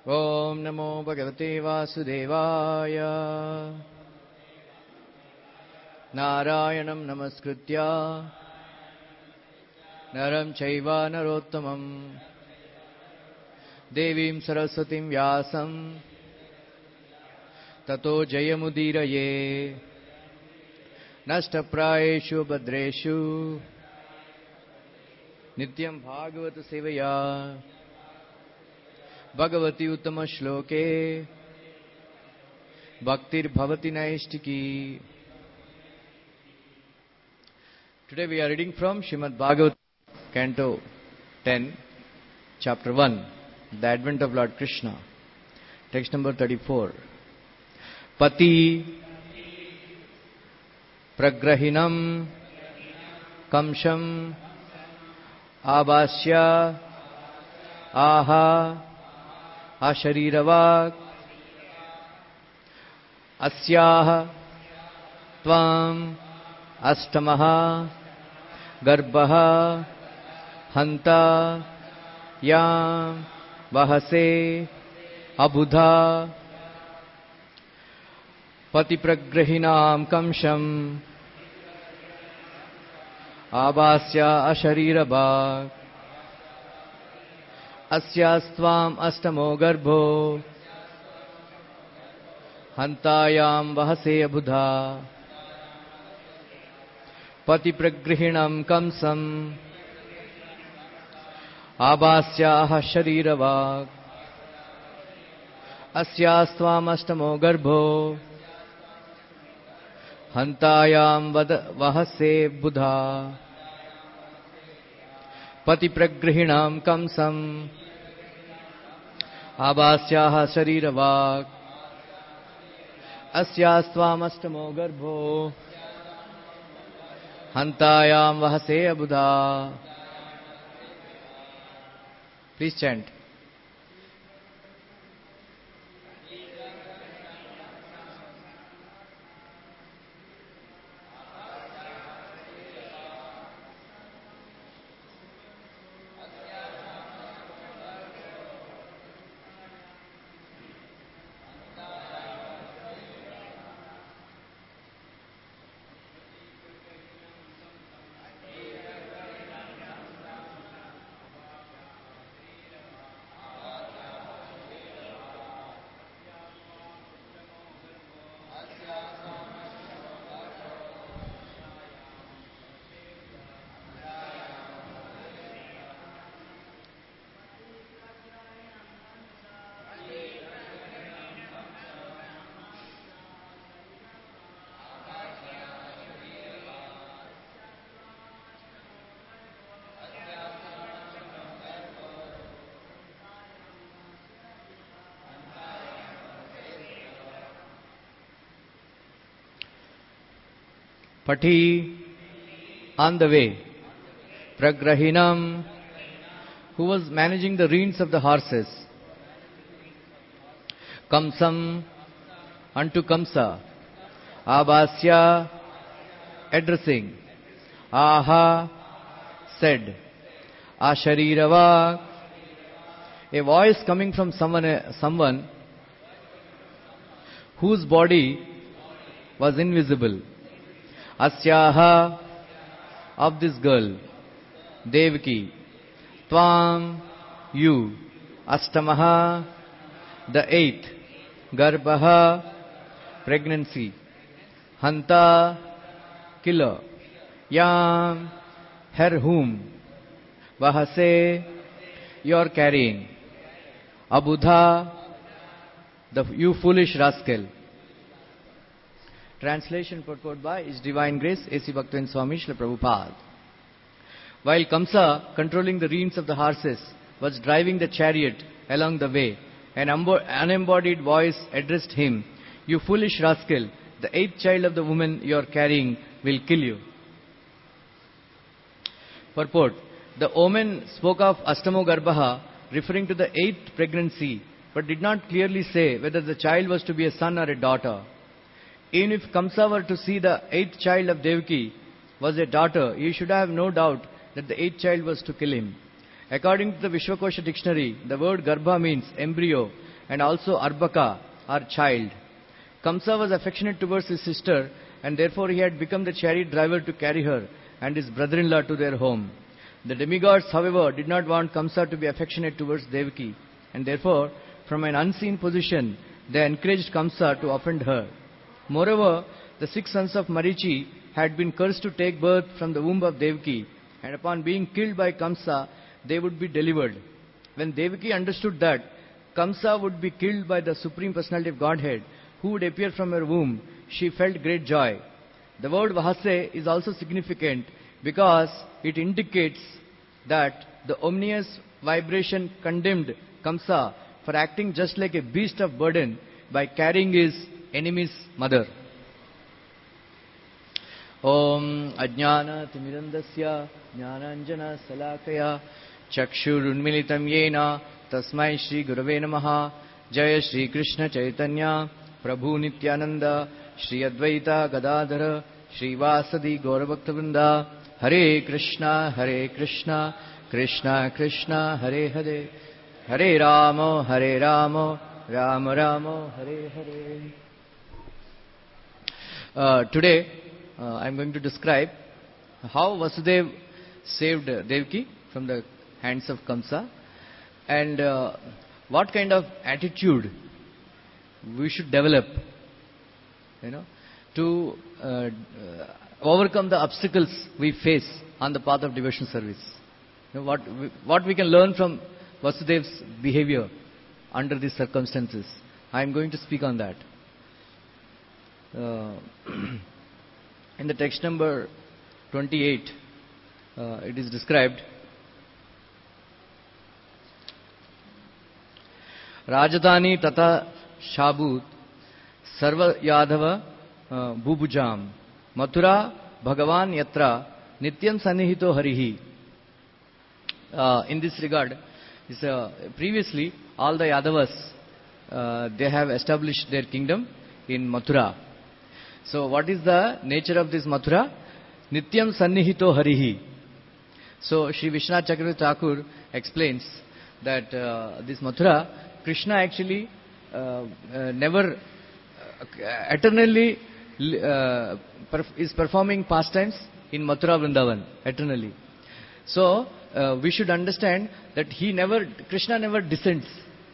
Om Namo Bhagavate Vasudevaya. Narayanam Namaskritya Naram Chaiva Narottamam Devim Saraswatim Vyasam Tato Jayamudiraye Nashtaprayeshu Bhadreshu Nityam Bhagavata Sevaya Bhagavati Uttama Shloke Bhaktir Bhavati Naishtiki. Today we are reading from Srimad Bhagavatam, Canto 10, Chapter 1, The Advent of Lord Krishna. Text number 34. Pati Pragrahinam Kamsham Abhasya Aha Ashariravak Asyaha Tvam Astamaha Garbha Hanta Yam Vahase Abudha Patipragrahinam Kamsham Abhasya Asharirabha Asyastvam Astamo Garbho Hantayam Vahase Abudha Patipragrihinam Kamsam Abhasya Sharirava Asyastvam Astamo Garbho Hantayam Vahase Buddha Patipragrihinam Kamsam Abhasya Sharirava Asyastvam Astamo Garbho Hantayam Vahase Abudha. Please chant. Pati, on the way. Pragrahinam, who was managing the reins of the horses. Kamsam, unto Kamsa. Abhasya, addressing. Aha, said. Asharirava, a voice coming from someone whose body was invisible. Asyaha, of this girl. Devaki, Tvam, you. Astamaha, the eighth. Garbha, pregnancy. Hanta, killer. Yam, her whom. Vahase, you are carrying. Abudha, you foolish rascal. Translation purport by His Divine Grace A.C. Bhaktivinoda Swami Srila Prabhupada. While Kamsa, controlling the reins of the horses, was driving the chariot along the way, an unembodied voice addressed him, "You foolish rascal, the eighth child of the woman you are carrying will kill you." Purport. The omen spoke of Astamo Garbha, referring to the eighth pregnancy, but did not clearly say whether the child was to be a son or a daughter. Even if Kamsa were to see the eighth child of Devaki was a daughter, he should have no doubt that the eighth child was to kill him. According to the Vishwakosha dictionary, the word Garbha means embryo and also Arbaka, her child. Kamsa was affectionate towards his sister, and therefore he had become the chariot driver to carry her and his brother-in-law to their home. The demigods, however, did not want Kamsa to be affectionate towards Devaki, and therefore, from an unseen position, they encouraged Kamsa to offend her. Moreover, the 6 sons of Marichi had been cursed to take birth from the womb of Devaki, and upon being killed by Kamsa, they would be delivered. When Devaki understood that Kamsa would be killed by the Supreme Personality of Godhead, who would appear from her womb, she felt great joy. The word Vahase is also significant because it indicates that the ominous vibration condemned Kamsa for acting just like a beast of burden by carrying his enemy's mother. Om Ajnana Timirandasya Jnananjana Salakaya Chakshurunmilitam Yena Tasmai Shri Gurave Namaha Jaya Shri Krishna Chaitanya Prabhu Nityananda Shri Advaita Gadadhara Shri Vasadi Gauravakta Hare Krishna Krishna Krishna Hare Hare Hare Rama Rama Rama Hare Hare. Today I am going to describe how Vasudev saved Devaki from the hands of Kamsa, and what kind of attitude we should develop, to overcome the obstacles we face on the path of devotional service. What we can learn from Vasudev's behavior under these circumstances. I am going to speak on that. In the text number 28, it is described, Rajadani tata Shabut Sarva Yadava Bubujam Mathura Bhagavan Yatra Nityam Sanihito Harihi. In this regard, previously all the Yadavas, they have established their kingdom in Mathura. So what is the nature of this Mathura? Nityam Sannihito Harihi. So Sri Vishwanath Chakravarti Thakur explains that this Mathura, Krishna actually never eternally is performing pastimes in Mathura Vrindavan eternally. So we should understand that Krishna never descends.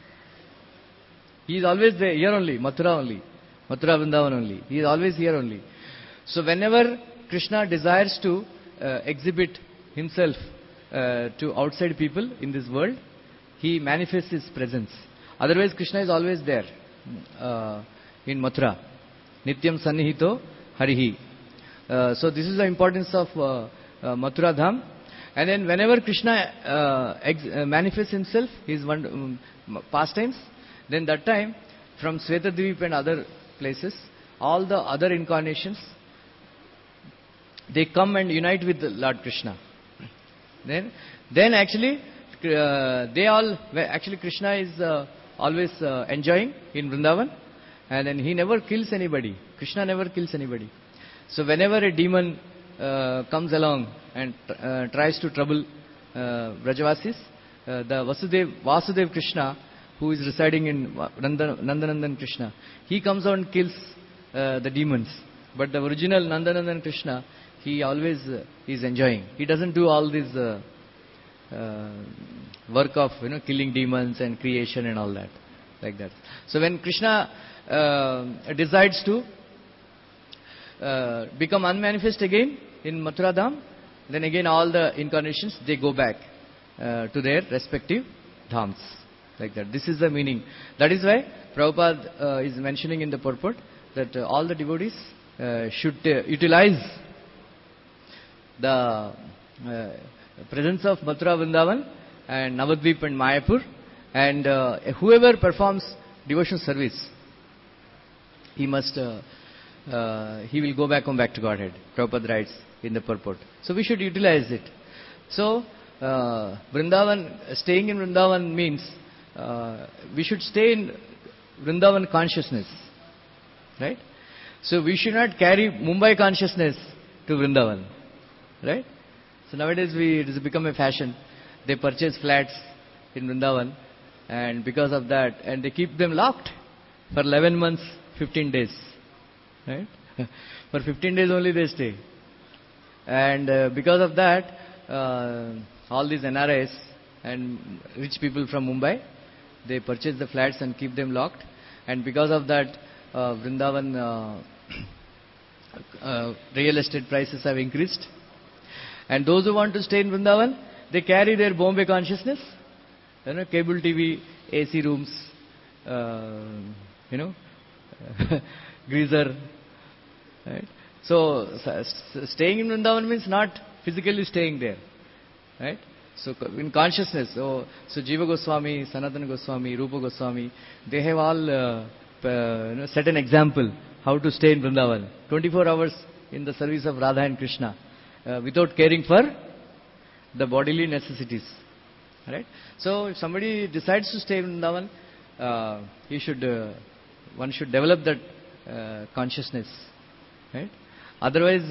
He is always there, here only, Mathura Vrindavan only. He is always here only. So whenever Krishna desires to exhibit himself to outside people in this world, he manifests his presence. Otherwise, Krishna is always there in Mathura. Nityam Sannihito Harihi. So this is the importance of Mathura Dham. And then whenever Krishna manifests himself, his pastimes, then that time from Svetadvip and other places, all the other incarnations, they come and unite with Lord Krishna. Then actually, Krishna is always enjoying in Vrindavan, and then he never kills anybody. Krishna never kills anybody. So whenever a demon comes along and tries to trouble Vrajavasis, the Vasudev Krishna, who is residing in Nandanandan Krishna, he comes out and kills the demons. But the original Nandanandan Krishna, he always is enjoying. He doesn't do all this work of killing demons and creation and all that, like that. So when Krishna decides to become unmanifest again in Mathura Dham, then again all the incarnations, they go back to their respective dhams, like that. This is the meaning. That is why Prabhupada is mentioning in the purport that all the devotees should utilize the presence of Mathura Vrindavan and Navadvip and Mayapur, and whoever performs devotional service, he will go back to Godhead. Prabhupada writes in the purport. So we should utilize it. So Vrindavan, staying in Vrindavan means we should stay in Vrindavan consciousness, right? So we should not carry Mumbai consciousness to Vrindavan, right? So nowadays it has become a fashion. They purchase flats in Vrindavan And because of that, and they keep them locked for 11 months, 15 days. Right? For 15 days only they stay. And because of that, all these NRIs and rich people from Mumbai, they purchase the flats and keep them locked. And because of that, Vrindavan real estate prices have increased. And those who want to stay in Vrindavan, they carry their Bombay consciousness. Cable TV, AC rooms, greaser. Right? So, staying in Vrindavan means not physically staying there. Right? So, in consciousness, so Jiva Goswami, Sanatana Goswami, Rupa Goswami, they have all set an example how to stay in Vrindavan. 24 hours in the service of Radha and Krishna, without caring for the bodily necessities. Right? So, if somebody decides to stay in Vrindavan, one should develop that consciousness. Right? Otherwise,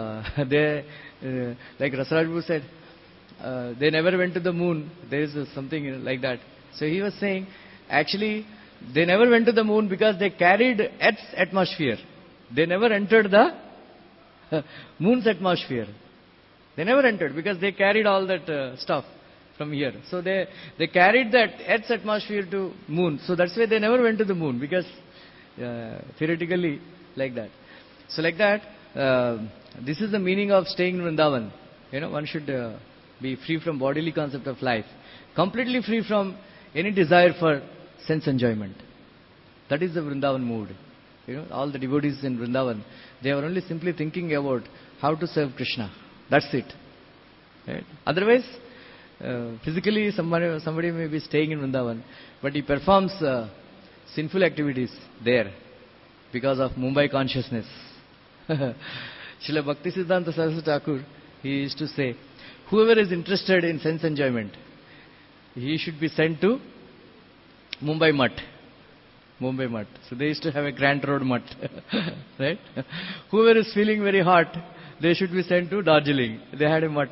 like Rasaraj Prabhu said, they never went to the moon. There is something like that. So he was saying, actually, they never went to the moon because they carried Earth's atmosphere. They never entered the moon's atmosphere. They never entered because they carried all that stuff from here. So they carried that Earth's atmosphere to moon. So that's why they never went to the moon, because theoretically like that. So like that, this is the meaning of staying in Vrindavan. One should be free from bodily concept of life, completely free from any desire for sense enjoyment. That is the Vrindavan mood. All the devotees in Vrindavan, they are only simply thinking about how to serve Krishna. That's it. Right? Otherwise, physically somebody may be staying in Vrindavan, but he performs sinful activities there because of Mumbai consciousness. Srila Bhaktisiddhanta Saraswati Thakur, he used to say, whoever is interested in sense enjoyment, he should be sent to Mumbai Mutt. Mumbai Mutt. So they used to have a Grant Road Mutt. Right? Whoever is feeling very hot, they should be sent to Darjeeling. They had a Mutt.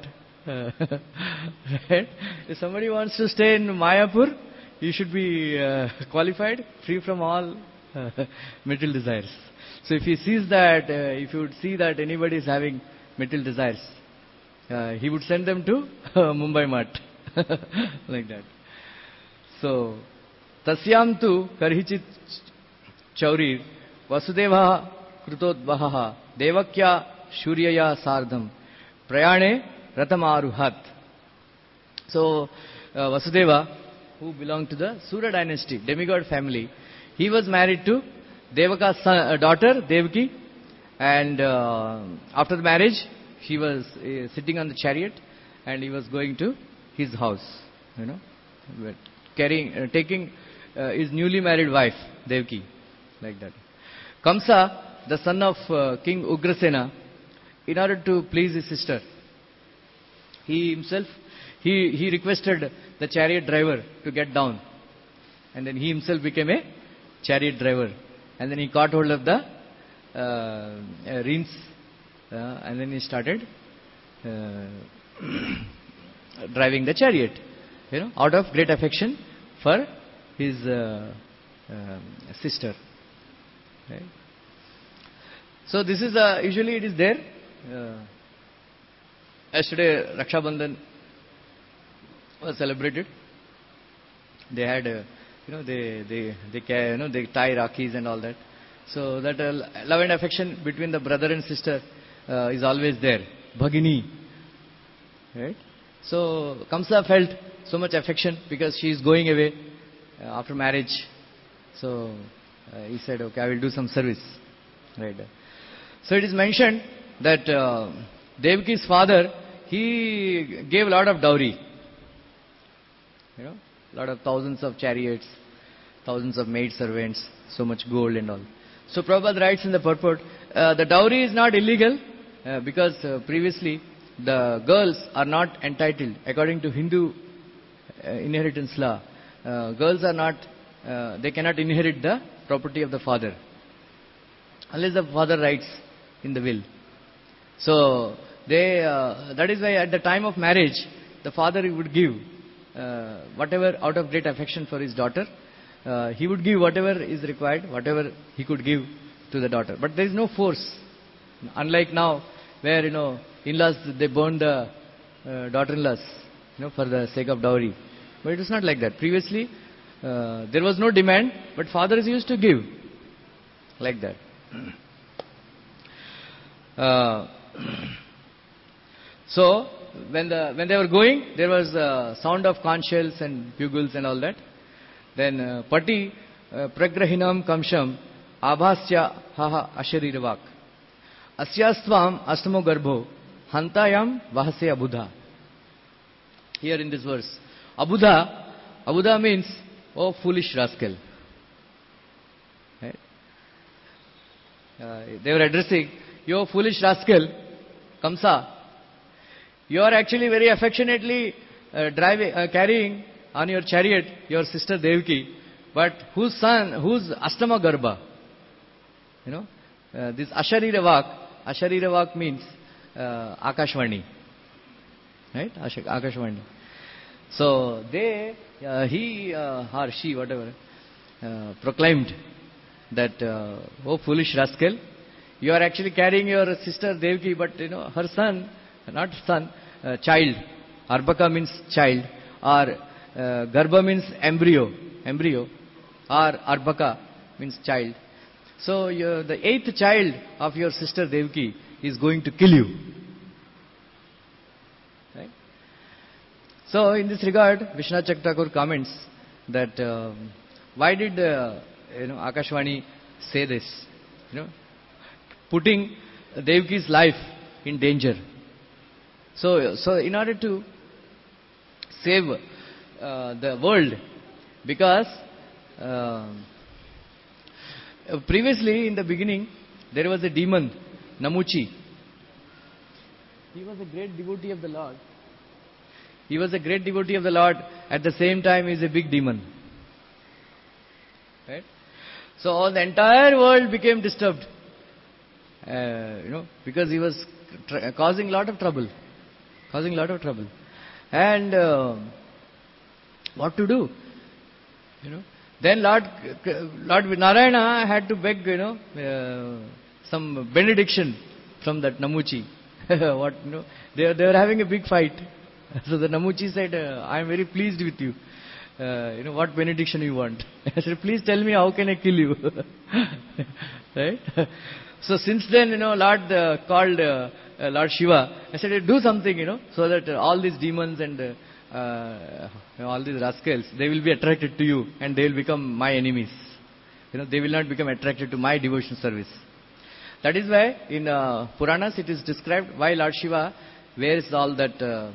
Right? If somebody wants to stay in Mayapur, he should be qualified, free from all material desires. So if he sees that, if he would see that anybody is having material desires, he would send them to Mumbai Mutt. Like that. So, Tasyam tu karhichit chaurir Vasudeva krutodvaha Devakya shuryaya sardham prayane ratamaruhat. So, Vasudeva, who belonged to the Sura dynasty, demigod family, he was married to Devaka's daughter, Devaki, and after the marriage, he was sitting on the chariot and he was going to his house, taking his newly married wife, Devaki, like that. Kamsa, the son of King Ugrasena, in order to please his sister, he himself, he requested the chariot driver to get down, and then he himself became a chariot driver, and then he caught hold of the reins, and then he started driving the chariot, out of great affection for his sister. Right? So this is usually it is there. Yesterday Raksha Bandhan was celebrated. They had they tie Rakis and all that. So that love and affection between the brother and sister is always there. Bhagini. Right? So Kamsa felt so much affection because she is going away after marriage. So he said, okay, I will do some service. Right? So it is mentioned that Devaki's father, he gave a lot of dowry. Lot of thousands of chariots, thousands of maid servants, so much gold and all. So Prabhupada writes in the purport, the dowry is not illegal because previously the girls are not entitled, according to Hindu inheritance law, girls are not, they cannot inherit the property of the father unless the father writes in the will. So that is why at the time of marriage, the father would give whatever out of great affection for his daughter, he would give whatever is required, whatever he could give to the daughter. But there is no force. Unlike now, where, in-laws, they burn the daughter-in-laws, for the sake of dowry. But it was not like that. Previously, there was no demand, but fathers used to give. Like that. So, when they were going, there was a sound of conch shells and bugles and all that. Then, Pati pragrahinam kamsham abhasya haha ashariravak asyastvam astamo garbho hantayam vahase abudha. Here in this verse, abudha means, oh foolish rascal. Right? They were addressing, you foolish rascal, Kamsa. You are actually very affectionately carrying on your chariot your sister Devaki, but whose Astama Garbha? This Ashariravak means Akashvani. Right? Akashvani. So he or she, whatever, proclaimed that, oh foolish rascal, you are actually carrying your sister Devaki, but her son, not son, child. Arbaka means child, or Garbha means embryo, or Arbaka means child. So the 8th child of your sister Devaki is going to kill you. Right? So in this regard, Vishwanath Chakravarti comments that why did Akashvani say this? Putting Devaki's life in danger. So in order to save the world, because previously in the beginning there was a demon, Namuchi. He was a great devotee of the Lord. At the same time, he is a big demon. Right? So the entire world became disturbed. Because he was causing lot of trouble. And what to do? Then Lord Narayana had to beg, some benediction from that Namuchi. They were having a big fight. So the Namuchi said, I am very pleased with you. What benediction you want? I said, please tell me how can I kill you? Right? So since then, Lord called Lord Shiva. I said, do something, so that all these demons and all these rascals, they will be attracted to you and they will become my enemies. They will not become attracted to my devotion service. That is why in Puranas it is described why Lord Shiva wears all that,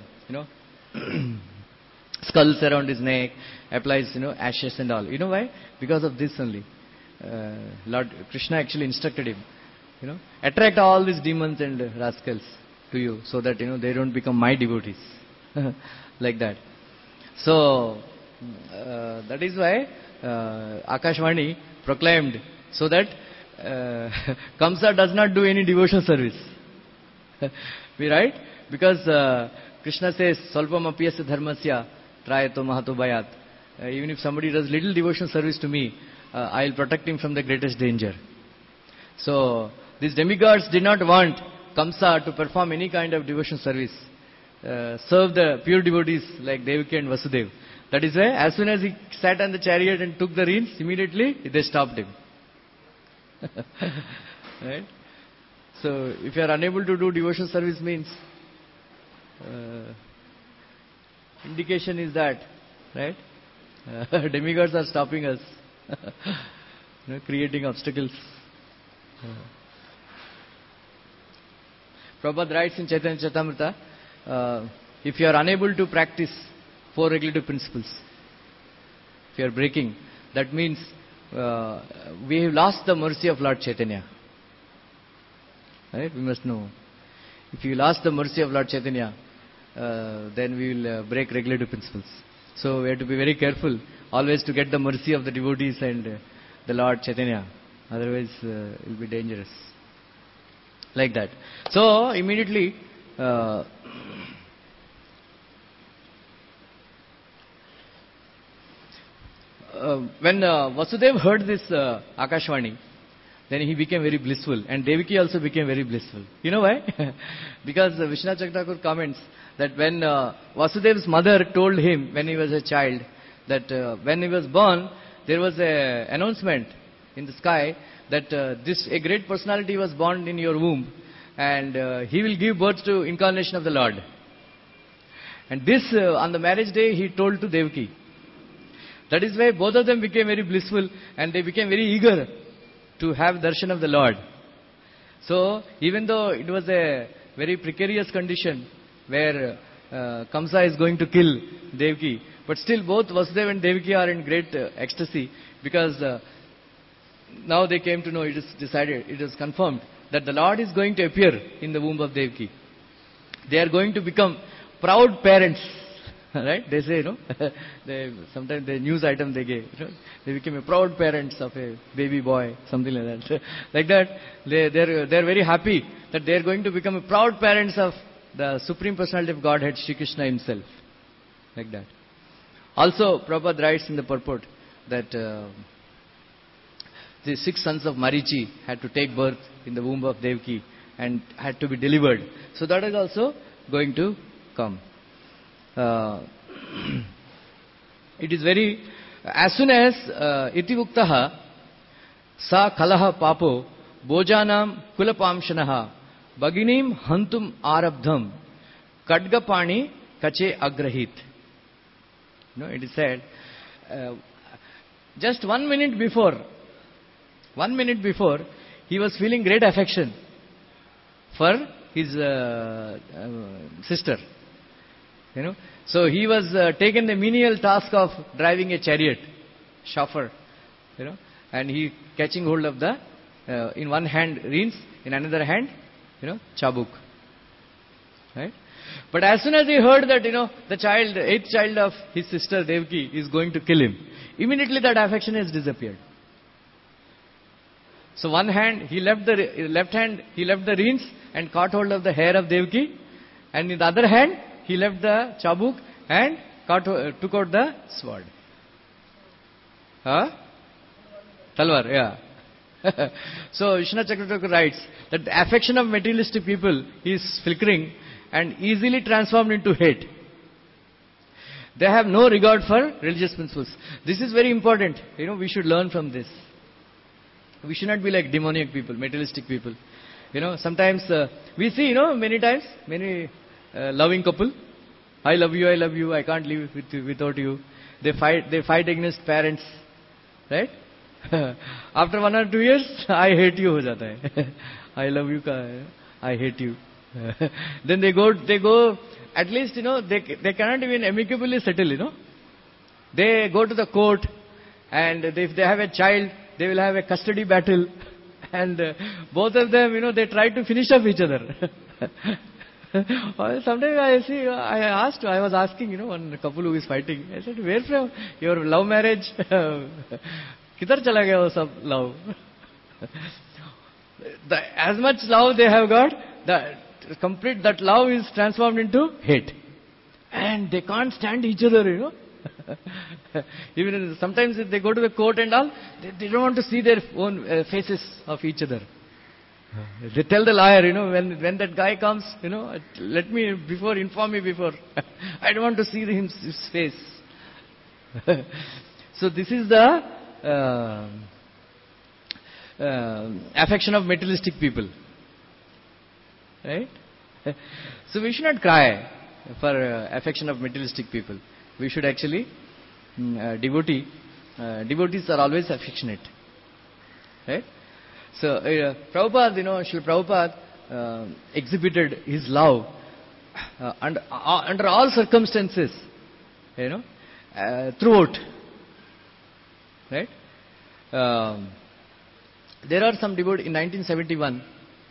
skulls around his neck, applies, ashes and all. You know why? Because of this only. Lord Krishna actually instructed him, attract all these demons and rascals to you so that, they don't become my devotees. Like that. So, that is why Akashvani proclaimed so that Kamsa does not do any devotional service. We right? Because Krishna says, Salpam apiyasya dharmasya trayato mahato bhayat. Even if somebody does little devotional service to me, I will protect him from the greatest danger. So, these demigods did not want Kamsa to perform any kind of devotional service. Serve the pure devotees like Devaki and Vasudeva. That is why as soon as he sat on the chariot and took the reins, immediately they stopped him. Right? So, if you are unable to do devotional service means, indication is that, right? Demigods are stopping us, creating obstacles. Prabhupada writes in Chaitanya Charitamrita, if you are unable to practice 4 regulative principles, if you are breaking, that means we have lost the mercy of Lord Chaitanya. Right? We must know. If you lost the mercy of Lord Chaitanya, then we will break regulative principles. So we have to be very careful always to get the mercy of the devotees and the Lord Chaitanya. Otherwise it will be dangerous. Like that. So immediately when Vasudev heard this Akashvani, then he became very blissful, and Devaki also became very blissful. You know why? Because Vishwanath Chakravarti comments that when Vasudev's mother told him when he was a child that when he was born, there was a announcement in the sky that a great personality was born in your womb, and he will give birth to incarnation of the Lord. And this on the marriage day he told to Devaki. That is why both of them became very blissful, and they became very eager to have darshan of the Lord. So even though it was a very precarious condition where Kamsa is going to kill Devaki, but still both Vasudeva and Devaki are in great ecstasy, because now they came to know, it is decided, it is confirmed that the Lord is going to appear in the womb of Devaki. They are going to become proud parents. Right? They say, sometimes the news item they gave, they became a proud parents of a baby boy, something like that. Like that, they're very happy that they're going to become a proud parents of the Supreme Personality of Godhead, Shri Krishna himself. Like that. Also, Prabhupada writes in the purport that the 6 sons of Marichi had to take birth in the womb of Devaki and had to be delivered. So that is also going to come. It is very, as soon as iti uktaha sa kalaha papo bojanam kulapamshanaha baginim hantum arabdham kadgapani kache agrahit. It is said, just 1 minute before, he was feeling great affection for his sister. So he was taken the menial task of driving a chariot, chauffeur, and he catching hold of the, in one hand reins, in another hand, chabuk. Right? But as soon as he heard that, the child, 8th child of his sister Devaki is going to kill him, immediately that affection has disappeared. So one hand, he left the left hand, he left the reins and caught hold of the hair of Devaki, and in the other hand, he left the chabuk and took out the sword. Talwar, yeah. So Vishwanath Chakravarti writes that the affection of materialistic people is flickering and easily transformed into hate. They have no regard for religious principles. This is very important. We should learn from this. We should not be like demoniac people, materialistic people. Sometimes we see, many times, many loving couple. I love you, I can't live without you. They fight against parents. Right? After 1 or 2 years, I hate you ho jata hai. I love you, I hate you. Then they go, at least, they cannot even amicably settle, They go to the court, and if they have a child, they will have a custody battle. And both of them, they try to finish off each other. Sometimes I was asking, one couple who is fighting, I said, where from your love marriage? Kidhar chala gaya wo sab love? As much love they have got, that love is transformed into hate. And they can't stand each other, Even sometimes if they go to the court and all, they don't want to see their own faces of each other. They tell the lawyer, when that guy comes, inform me before. I don't want to see his face. So this is the affection of materialistic people. Right? So we should not cry for affection of materialistic people. We should actually, devotees are always affectionate. Right? So, Prabhupada, Srila Prabhupada exhibited his love under all circumstances, throughout. Right? There are some devotees, in 1971,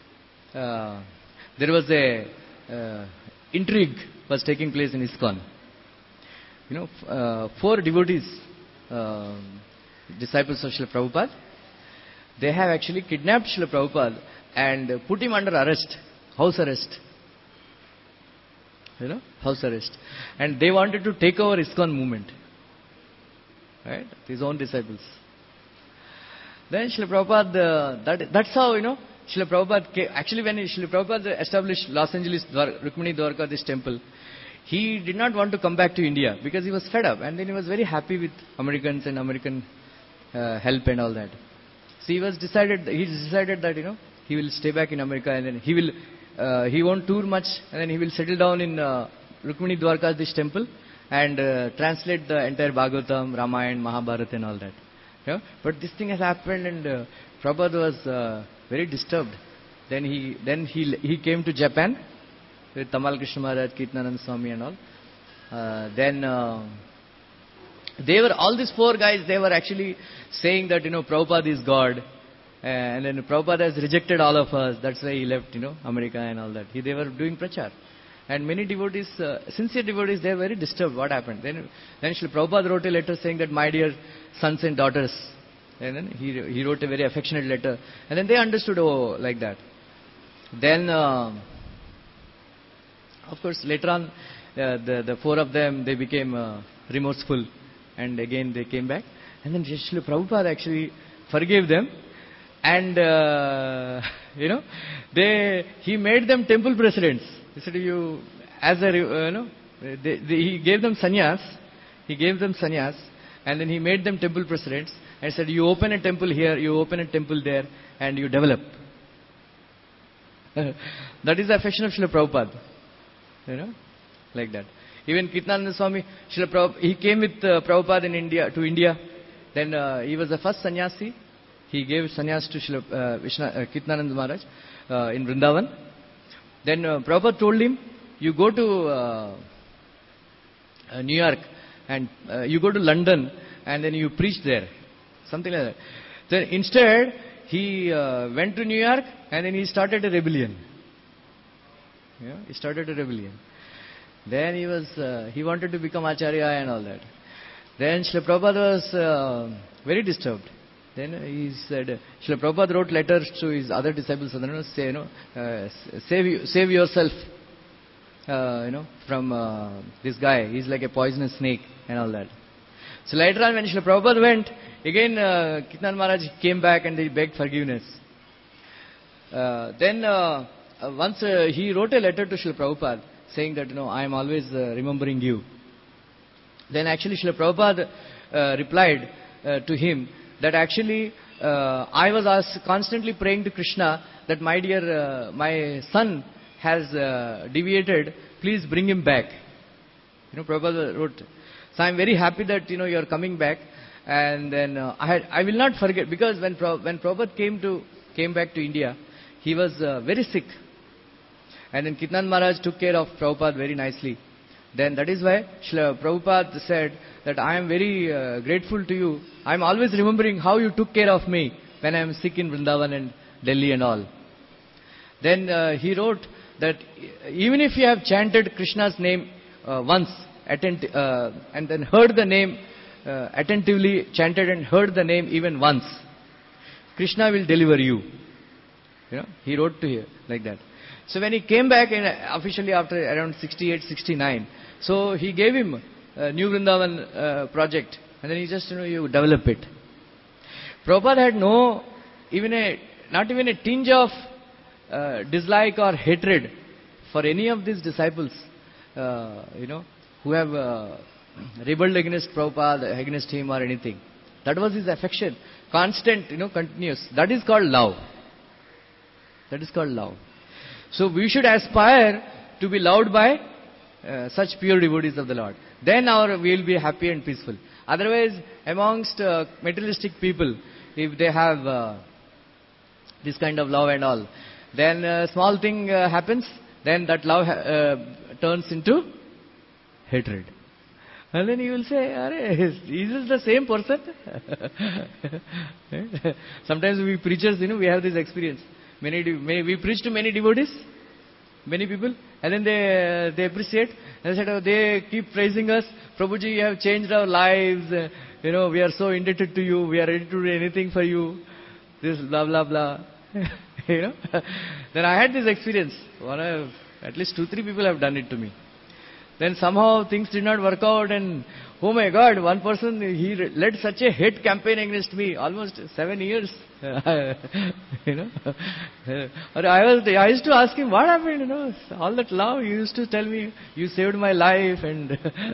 there was a intrigue was taking place in ISKCON. 4 devotees, disciples of Srila Prabhupada, they have actually kidnapped Srila Prabhupada and put him under arrest, house arrest. House arrest. And they wanted to take over ISKCON movement. Right? His own disciples. Then Srila Prabhupada, that's how, Srila Prabhupada actually when Srila Prabhupada established Los Angeles Rukmini Dwarka, this temple, he did not want to come back to India because he was fed up, and then he was very happy with Americans and American help and all that. So he decided that, he will stay back in America, and then he won't tour much, and then he will settle down in Rukmini Dwarka, this temple, and translate the entire Bhagavatam, Ramayana, Mahabharata and all that. But this thing has happened, and Prabhupada was very disturbed. Then he came to Japan with Tamal Krishna Maharaj, Kirtanananda Swami and all. Then all these four guys, they were actually saying that, Prabhupada is God. And then Prabhupada has rejected all of us. That's why he left, America and all that. They were doing prachar. And many devotees, sincere devotees, they were very disturbed. What happened? Then Srila Prabhupada wrote a letter saying that, my dear sons and daughters. And then he wrote a very affectionate letter. And then they understood, like that. Then, of course, later on, the four of them, they became remorseful. And again, they came back. And then Srila Prabhupada actually forgave them. And, he made them temple presidents. He said, he gave them sannyas. And then he made them temple presidents. And said, you open a temple here, you open a temple there, and you develop. That is the affection of Srila Prabhupada. Like that. Even Kirtanananda Swami, he came with Prabhupada to India. Then he was the first sannyasi. He gave sannyas to Kirtanananda Maharaj in Vrindavan. Then Prabhupada told him, you go to New York, and you go to London, and then you preach there. Something like that. Then instead, he went to New York, and then he started a rebellion. He started a rebellion. Then he wanted to become Acharya and all that. Then Srila Prabhupada was very disturbed. Then he said, Srila Prabhupada wrote letters to his other disciples, say, save yourself, from this guy. He's like a poisonous snake and all that. So later on, when Srila Prabhupada went, again Kirtananda Maharaj came back and they begged forgiveness. Then once he wrote a letter to Srila Prabhupada saying that, I am always remembering you. Then actually Srila Prabhupada replied to him that actually I was constantly praying to Krishna that my dear, my son has deviated, please bring him back. Prabhupada wrote. So I am very happy that, you are coming back. And then I will not forget, because when Prabhupada came back to India, he was very sick. And then Kirtananda Maharaj took care of Prabhupada very nicely. Then that is why Srila Prabhupada said that I am very grateful to you. I am always remembering how you took care of me when I am sick in Vrindavan and Delhi and all. Then he wrote that even if you have chanted Krishna's name once, and then heard the name, attentively chanted and heard the name even once, Krishna will deliver you. He wrote to here like that. So when he came back officially after around 68, 69, so he gave him a New Vrindavan project, and then he just, you develop it. Prabhupada had not even a tinge of dislike or hatred for any of these disciples, who have rebelled against Prabhupada, against him or anything. That was his affection. Constant, continuous. That is called love. That is called love. So we should aspire to be loved by such pure devotees of the Lord. Then we will be happy and peaceful. Otherwise, amongst materialistic people, if they have this kind of love and all, then a small thing happens, then that love turns into hatred. And then you will say, is this the same person? Sometimes we preachers, we have this experience. We preach to many devotees, many people, and then they appreciate, and they said, they keep praising us. Prabhuji, you have changed our lives. We are so indebted to you. We are ready to do anything for you. This blah blah blah. Then I had this experience. At least 2-3 people have done it to me. Then somehow things did not work out, and oh my God, one person, he led such a hate campaign against me, almost 7 years. you know, I used to ask him, what happened? All that love. You used to tell me, you saved my life, and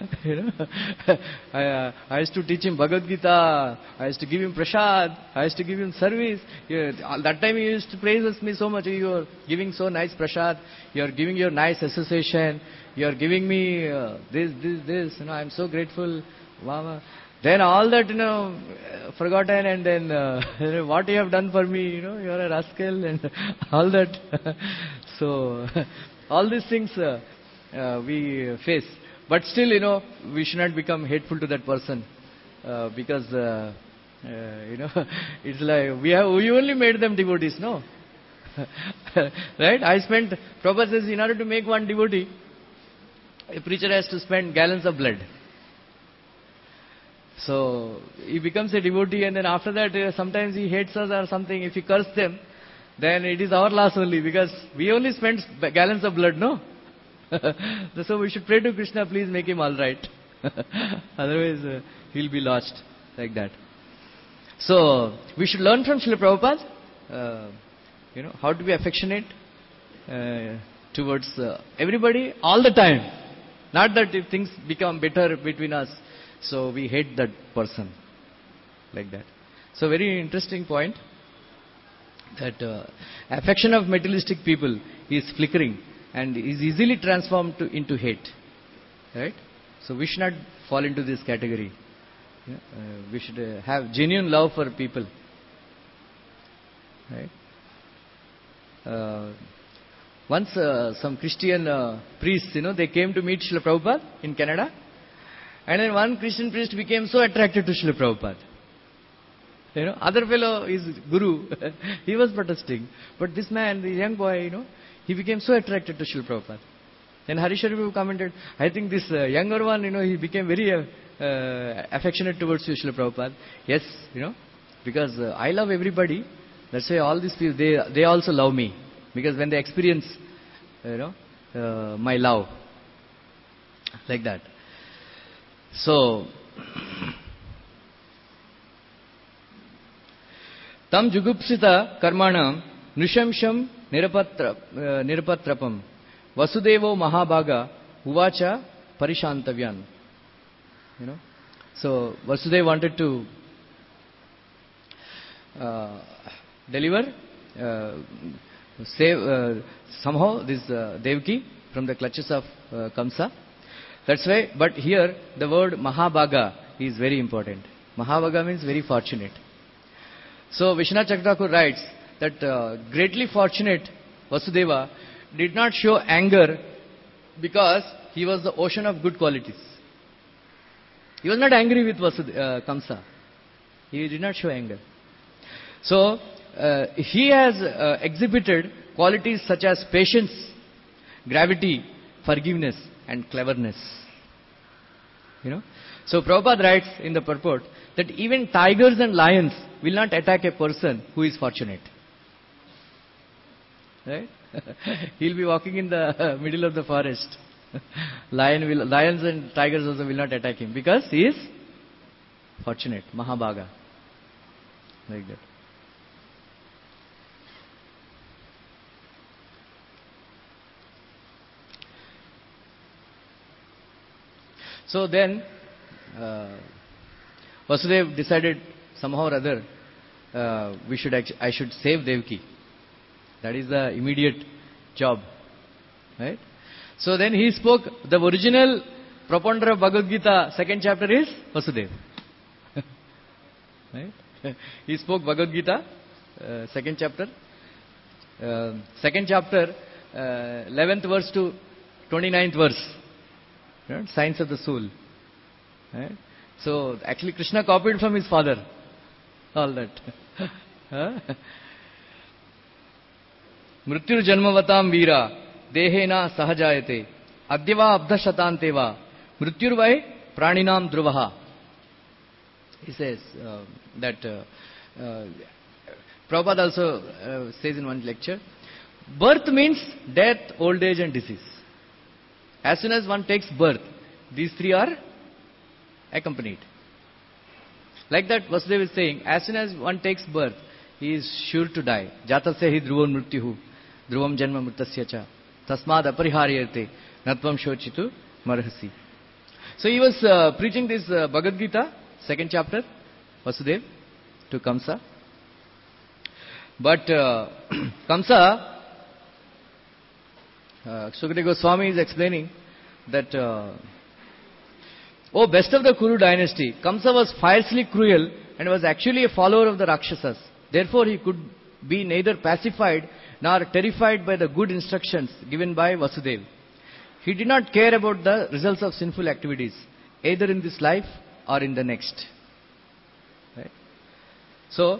I used to teach him Bhagavad Gita. I used to give him prasad. I used to give him service. That time he used to praise me so much. You are giving so nice prasad. You are giving your nice association. You are giving me this. I am so grateful. Wow. Then all that, forgotten, and then what you have done for me, you are a rascal, and all that. So, all these things we face. But still, we should not become hateful to that person, because, it's like we only made them devotees, no? Right? Prabhupada says, in order to make one devotee, a preacher has to spend gallons of blood. So, he becomes a devotee, and then after that, sometimes he hates us or something. If he curse them, then it is our loss only, because we only spend gallons of blood, no? So we should pray to Krishna, please make him alright. Otherwise, he'll be lost, like that. So, we should learn from Srila Prabhupada, how to be affectionate towards everybody all the time. Not that if things become bitter between us, so we hate that person, like that. So very interesting point, that affection of materialistic people is flickering and is easily transformed into hate. Right? So we should not fall into this category. We should have genuine love for people. Right? Once some Christian priests, they came to meet Srila Prabhupada in Canada. And then one Christian priest became so attracted to Srila Prabhupada. Other fellow, his guru, he was protesting. But this man, the young boy, he became so attracted to Srila Prabhupada. Then Harishwar Prabhu commented, I think this younger one, he became very affectionate towards you, Srila Prabhupada. Yes, because I love everybody. That's why all these people, they also love me. Because when they experience, my love. Like that. So, tam jugupsita karmanam nushamsham nirapatrapam vasudevo mahabhaga uvacha parishantavyan. So Vasudeva wanted to deliver, save somehow this Devaki from the clutches of Kamsa. That's why, but here the word Mahabhaga is very important. Mahabhaga means very fortunate. So Vishwanath Chakravarti writes that greatly fortunate Vasudeva did not show anger because he was the ocean of good qualities. He was not angry with Kamsa. He did not show anger. So he has exhibited qualities such as patience, gravity, forgiveness, and cleverness. So Prabhupada writes in the purport that even tigers and lions will not attack a person who is fortunate. Right? He'll be walking in the middle of the forest. Lions and tigers also will not attack him because he is fortunate, Mahabhaga. Like that. So then, Vasudeva decided somehow or other, I should save Devaki. That is the immediate job. Right? So then he spoke, the original propounder of Bhagavad Gita, second chapter is Vasudeva. Right? He spoke Bhagavad Gita, second chapter. 11th verse to 29th verse. Right? Science of the soul. Right? So actually Krishna copied from his father. All that. Mrityur janmavatam veera dehena sahajayate adyava abdha shatanteva mrityur vai praninam dhruvaha. He says that Prabhupada also says in one lecture, birth means death, old age and disease. As soon as one takes birth, these three are accompanied. Like that, Vasudeva is saying, as soon as one takes birth, he is sure to die. Jatasya hi dhruvam mrityuhu, dhruvam janma mritasya cha, tasmad apariharyate, natvam shochitu marhasi. So he was preaching this Bhagavad Gita, second chapter, Vasudeva, to Kamsa. But Kamsa, Sukadeva Goswami is explaining that, oh, best of the Kuru dynasty, Kamsa was fiercely cruel and was actually a follower of the Rakshasas. Therefore, he could be neither pacified nor terrified by the good instructions given by Vasudeva. He did not care about the results of sinful activities, either in this life or in the next. Right? So,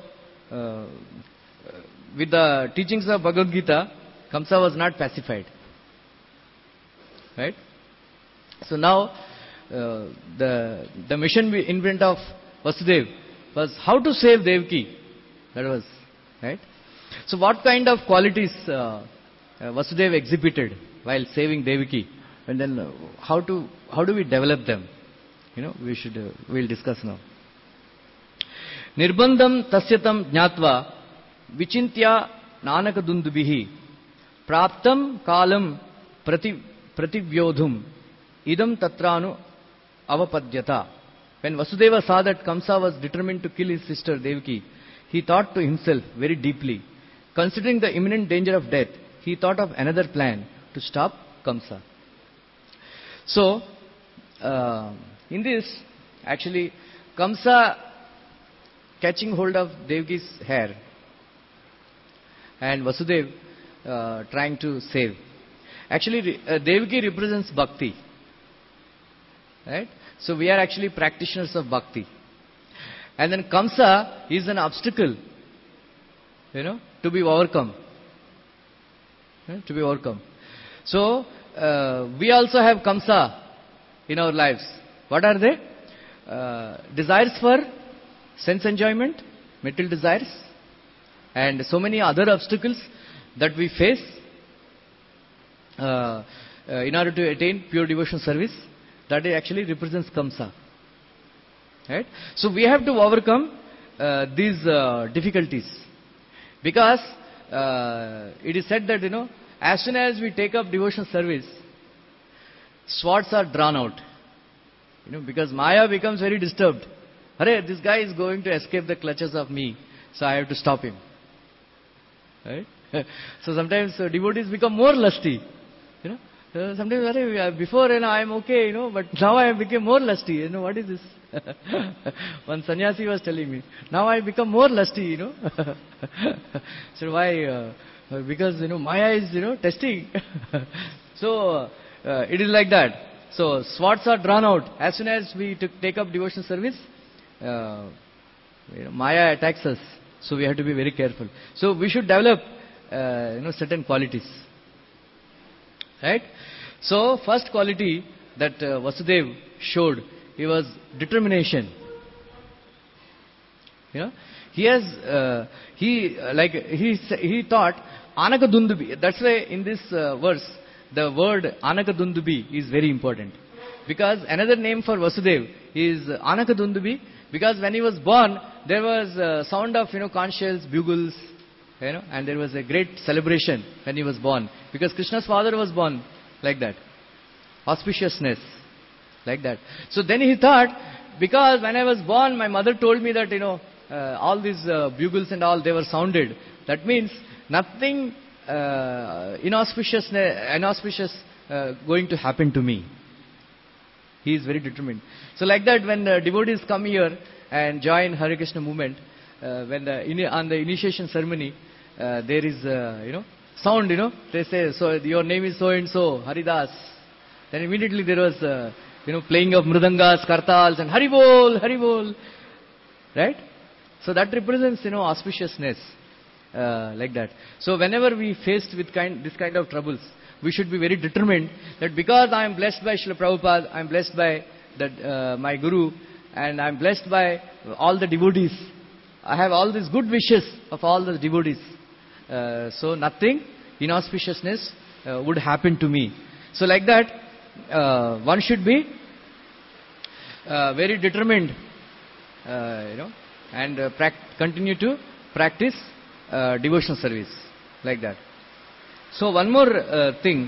with the teachings of Bhagavad Gita, Kamsa was not pacified. Right? So now, the mission in front of Vasudeva was how to save Devaki. That was, right? So what kind of qualities Vasudeva exhibited while saving Devaki? And then how do we develop them? We'll discuss now. Nirbandham tasyatam jnatva vichintya nanakadundubihi praptam kalam prativyodhum idam tatranu avapadyata. When Vasudeva saw that Kamsa was determined to kill his sister Devaki, he thought to himself very deeply. Considering the imminent danger of death, he thought of another plan to stop Kamsa. So, in this, actually, Kamsa catching hold of Devaki's hair and Vasudeva trying to save. Actually, Devaki represents bhakti. Right? So we are actually practitioners of bhakti. And then Kamsa is an obstacle, to be overcome. To be overcome. So, we also have Kamsa in our lives. What are they? Desires for sense enjoyment, material desires, and so many other obstacles that we face in order to attain pure devotion service. That actually represents Kamsa. Right? So we have to overcome these difficulties. Because it is said that, as soon as we take up devotion service, swords are drawn out. Because Maya becomes very disturbed. Hare, this guy is going to escape the clutches of me, so I have to stop him. Right? So sometimes devotees become more lusty. Sometimes, before, I am okay, but now I have become more lusty. What is this? One sannyasi was telling me, now I become more lusty, So why? Because, Maya is, testing. So, it is like that. So, swords are drawn out. As soon as we take up devotion service, Maya attacks us. So, we have to be very careful. So, we should develop, certain qualities. Right? So, first quality that Vasudeva showed, he was determination. He thought Anakadundubi. That's why in this verse, the word Anakadundubi is very important. Because another name for Vasudeva is Anakadundubi. Because when he was born, there was a sound of conch shells, bugles, and there was a great celebration when he was born. Because Krishna's father was born like that. Auspiciousness. Like that. So then he thought, because when I was born, my mother told me that, all these bugles and all, they were sounded. That means nothing inauspicious going to happen to me. He is very determined. So like that, when devotees come here and join Hare Krishna movement, when on the initiation ceremony, there is, sound, they say, so your name is so and so, Haridas. Then immediately there was, playing of mridangas, kartals, and Haribol, Haribol. Right? So that represents, auspiciousness. Like that. So whenever we faced with this kind of troubles, we should be very determined that because I am blessed by Srila Prabhupada, I am blessed by my Guru, and I am blessed by all the devotees. I have all these good wishes of all the devotees. So nothing inauspiciousness would happen to me. So like that, one should be very determined, and continue to practice devotional service like that. So one more thing,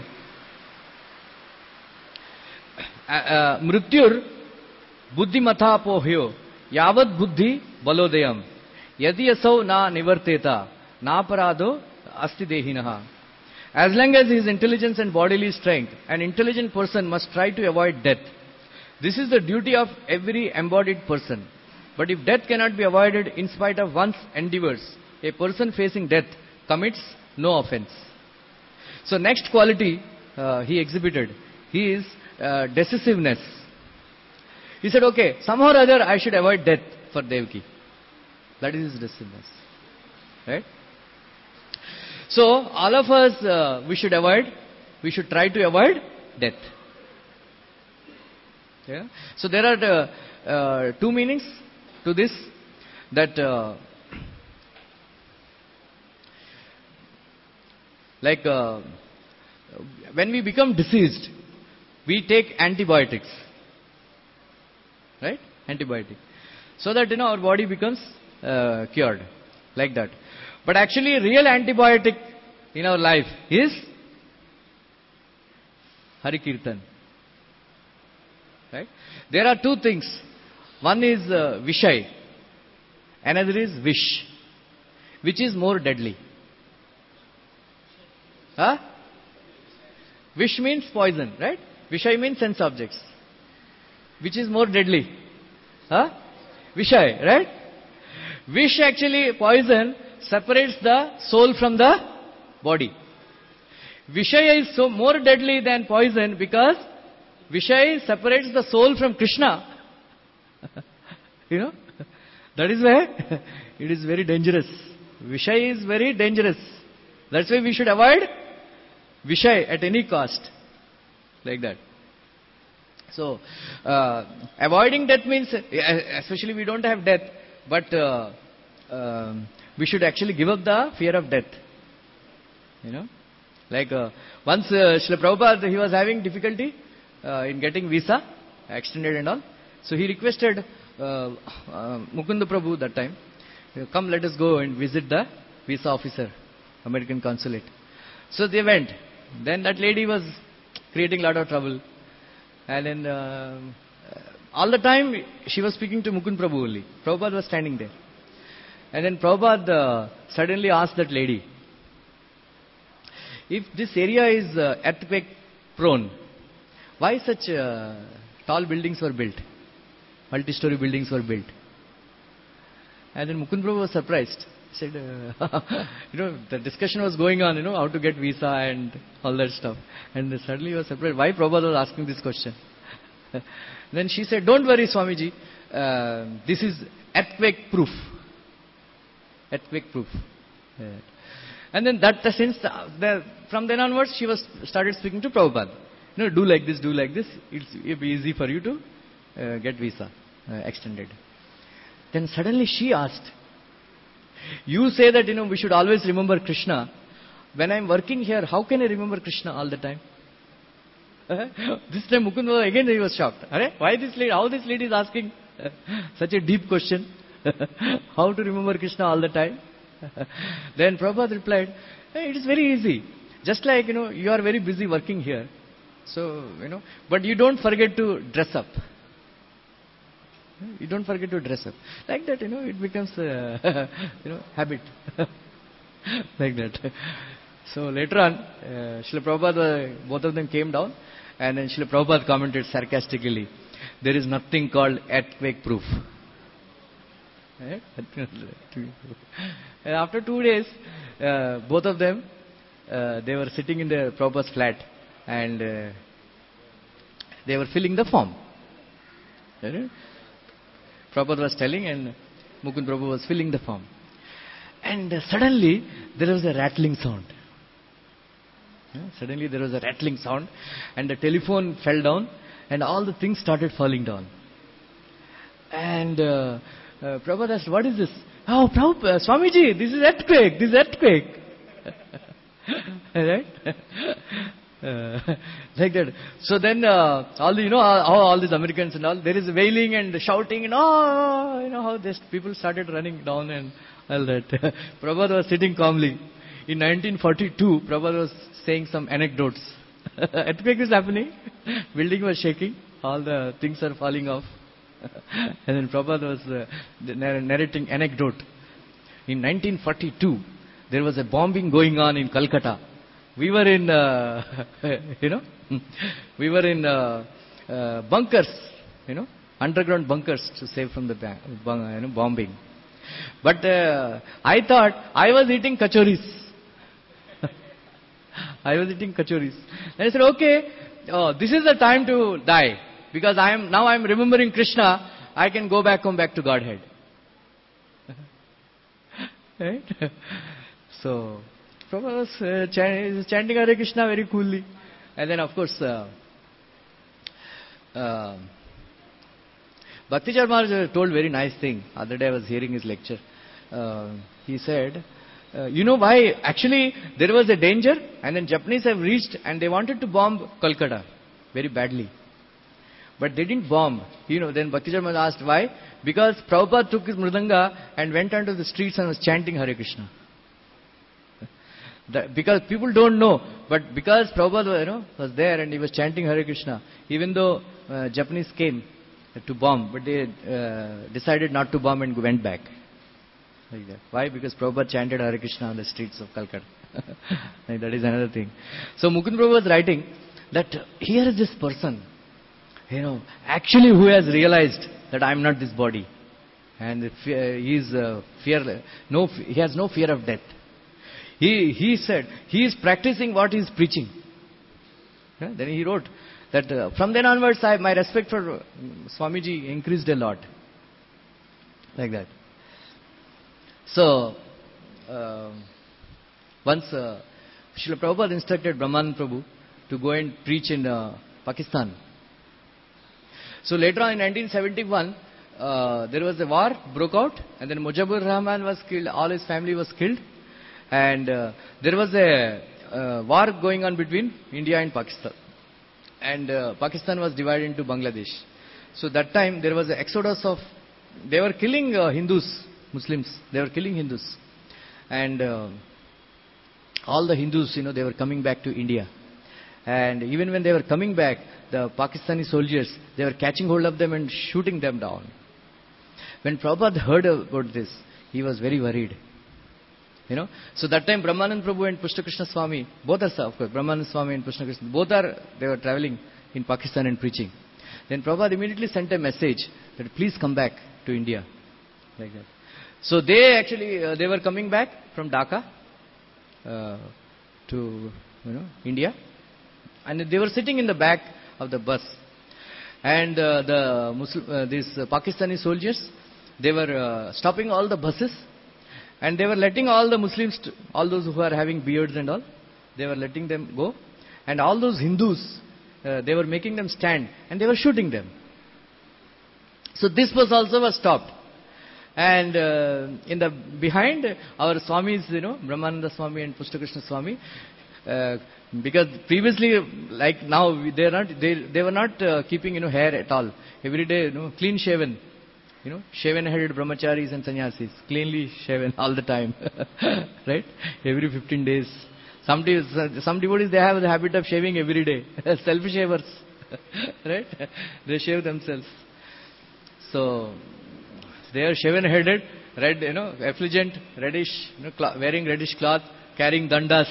mrityur buddhimatha pohyo yavad buddhi balodayam yadi asau na nivarteta na parado asti dehinaha. As long as his intelligence and bodily strength, an intelligent person must try to avoid death. This is the duty of every embodied person. But if death cannot be avoided in spite of one's endeavors, a person facing death commits no offense. So next quality he exhibited, he is decisiveness. He said, okay, somehow or other I should avoid death for Devaki. That is his decisiveness. Right? So all of us, we should try to avoid death. Yeah? So there are two meanings to this, that when we become diseased, we take antibiotics. Right? Antibiotic. So that our body becomes cured. Like that. But actually real antibiotic in our life is Hari Kirtan. Right? There are two things. One is Vishay. Another is Vish. Which is more deadly? Huh? Vish means poison, right? Vishay means sense objects. Which is more deadly? Huh? Vishay, right? Vish, actually, poison, separates the soul from the body. Vishaya is so more deadly than poison because Vishaya separates the soul from Krishna. That is why it is very dangerous. Vishaya is very dangerous. That's why we should avoid Vishaya at any cost. Like that. So, avoiding death means, especially we don't have death, but we should actually give up the fear of death. Once Srila Prabhupada, he was having difficulty in getting visa, extended and all. So he requested Mukunda Prabhu that time, come let us go and visit the visa officer, American consulate. So they went. Then that lady was creating a lot of trouble. And then all the time she was speaking to Mukund Prabhu only. Prabhupada was standing there. And then Prabhupada suddenly asked that lady, if this area is earthquake prone, why such tall buildings were built? Multi-story buildings were built. And then Mukund Prabhu was surprised. He said, the discussion was going on, how to get visa and all that stuff. And suddenly he was surprised. Why Prabhupada was asking this question? Then she said, don't worry Swamiji, this is earthquake proof. Earthquake proof. Yeah. And then from then onwards she started speaking to Prabhupada. Do like this, it'll be easy for you to get visa extended. Then suddenly she asked, you say that we should always remember Krishna. When I'm working here, how can I remember Krishna all the time? This time Mukund again he was shocked. How this lady is asking such a deep question? How to remember Krishna all the time? Then Prabhupada replied, hey, it is very easy. Just like you are very busy working here. So, but you don't forget to dress up. You don't forget to dress up. Like that, it becomes habit. Like that. So later on, Srila Prabhupada, both of them came down, and then Srila Prabhupada commented sarcastically, there is nothing called earthquake proof. And after 2 days, both of them, they were sitting in the Prabhupada's flat, and they were filling the form. Prabhupada was telling, and Mukund Prabhu was filling the form. And suddenly, there was a rattling sound. Suddenly, there was a rattling sound, and the telephone fell down, and all the things started falling down. And Prabhupada asked, what is this? Oh, Prabhupada, Swamiji, this is earthquake. Right? Uh, like that. So then, all the, how all these Americans and all, there is wailing and shouting and how this people started running down and all that. Prabhupada was sitting calmly. In 1942, Prabhupada was saying some anecdotes. Earthquake is happening, building was shaking, all the things are falling off. And then Prabhupada was narrating anecdote. In 1942, there was a bombing going on in Calcutta. We were in, we were in bunkers, underground bunkers to save from the bombing. But I thought I was eating kachoris. I was eating kachoris. And I said, okay, this is the time to die. Because I am remembering Krishna, I can go back home, back to Godhead. Right? So, Prabhupada was chanting Hare Krishna very coolly. And then, of course, Bhakti Maharaj told very nice thing. Other day I was hearing his lecture. He said, you know why? Actually, there was a danger, and then Japanese have reached, and they wanted to bomb Calcutta very badly. But they didn't bomb. Then Bhakti Maharaj asked why? Because Prabhupada took his mridanga and went onto the streets and was chanting Hare Krishna. Because people don't know, but because Prabhupada was there and he was chanting Hare Krishna, even though Japanese came to bomb, but they decided not to bomb and went back. Like that. Why? Because Prabhupada chanted Hare Krishna on the streets of Calcutta. Like that is another thing. So Mukund Prabhu was writing that here is this person, actually who has realized that I am not this body. And he is fearless. He has no fear of death. He said, he is practicing what he is preaching. Then he wrote that from then onwards, my respect for Swamiji increased a lot. Like that. So, once Srila Prabhupada instructed Brahmananda Prabhu to go and preach in Pakistan. So later on in 1971, there was a war broke out, and then Mujibur Rahman was killed, all his family was killed. And there was a war going on between India and Pakistan. And Pakistan was divided into Bangladesh. So that time there was an exodus of, they were killing Hindus, Muslims, they were killing Hindus. And all the Hindus, they were coming back to India. And even when they were coming back, the Pakistani soldiers, they were catching hold of them and shooting them down. When Prabhupada heard about this, he was very worried. So that time Brahmananda Prabhu and Pushta Krishna Swami, both are, of course, Brahmananda Swami and Pushta Krishna, they were traveling in Pakistan and preaching. Then Prabhupada immediately sent a message that please come back to India. Like that. So they actually, they were coming back from Dhaka to, India. And they were sitting in the back of the bus. And these Pakistani soldiers, they were stopping all the buses. And they were letting all the Muslims, all those who are having beards and all, they were letting them go. And all those Hindus, they were making them stand and they were shooting them. So this was also stopped. And in the behind our Swamis, Brahmananda Swami and Pushta Krishna Swami, because previously, like now, they were not keeping hair at all. Every day, clean shaven. Shaven-headed brahmacharis and sannyasis, cleanly shaven all the time, right? Every 15 days. Some devotees, they have the habit of shaving every day. Self-shavers, right? They shave themselves. So, they are shaven-headed, red, effulgent, reddish, wearing reddish cloth, carrying dandas.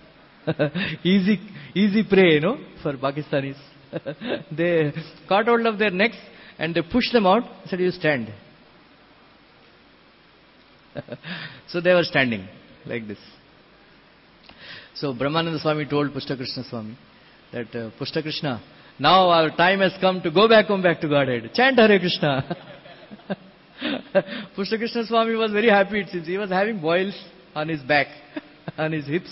easy prey, for Pakistanis. They caught hold of their necks, and they pushed them out, said, you stand. So they were standing like this. So Brahmananda Swami told Pushta Krishna Swami that, Pushta Krishna, now our time has come to go back home, back to Godhead. Chant Hare Krishna. Pushta Krishna Swami was very happy, it seems. He was having boils on his back, on his hips.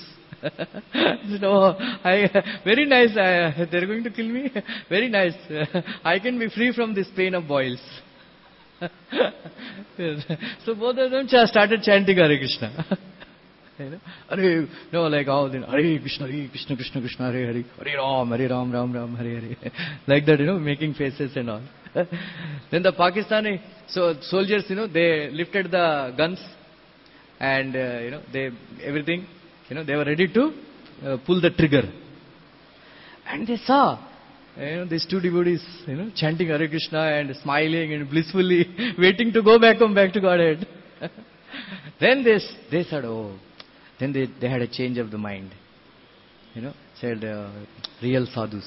Very nice, they're going to kill me. Very nice. I can be free from this pain of boils. So both of them started chanting Hare Krishna. Like how then Hare Krishna, Krishna Krishna, Hare Ram, Ram Ram, Hare Hare. Like that, making faces and all. Then the Pakistani soldiers, they lifted the guns and they everything, they were ready to pull the trigger. And they saw, these two devotees, chanting Hare Krishna and smiling and blissfully waiting to go back home, back to Godhead. Then they said, oh, then they had a change of the mind. Said, real sadhus.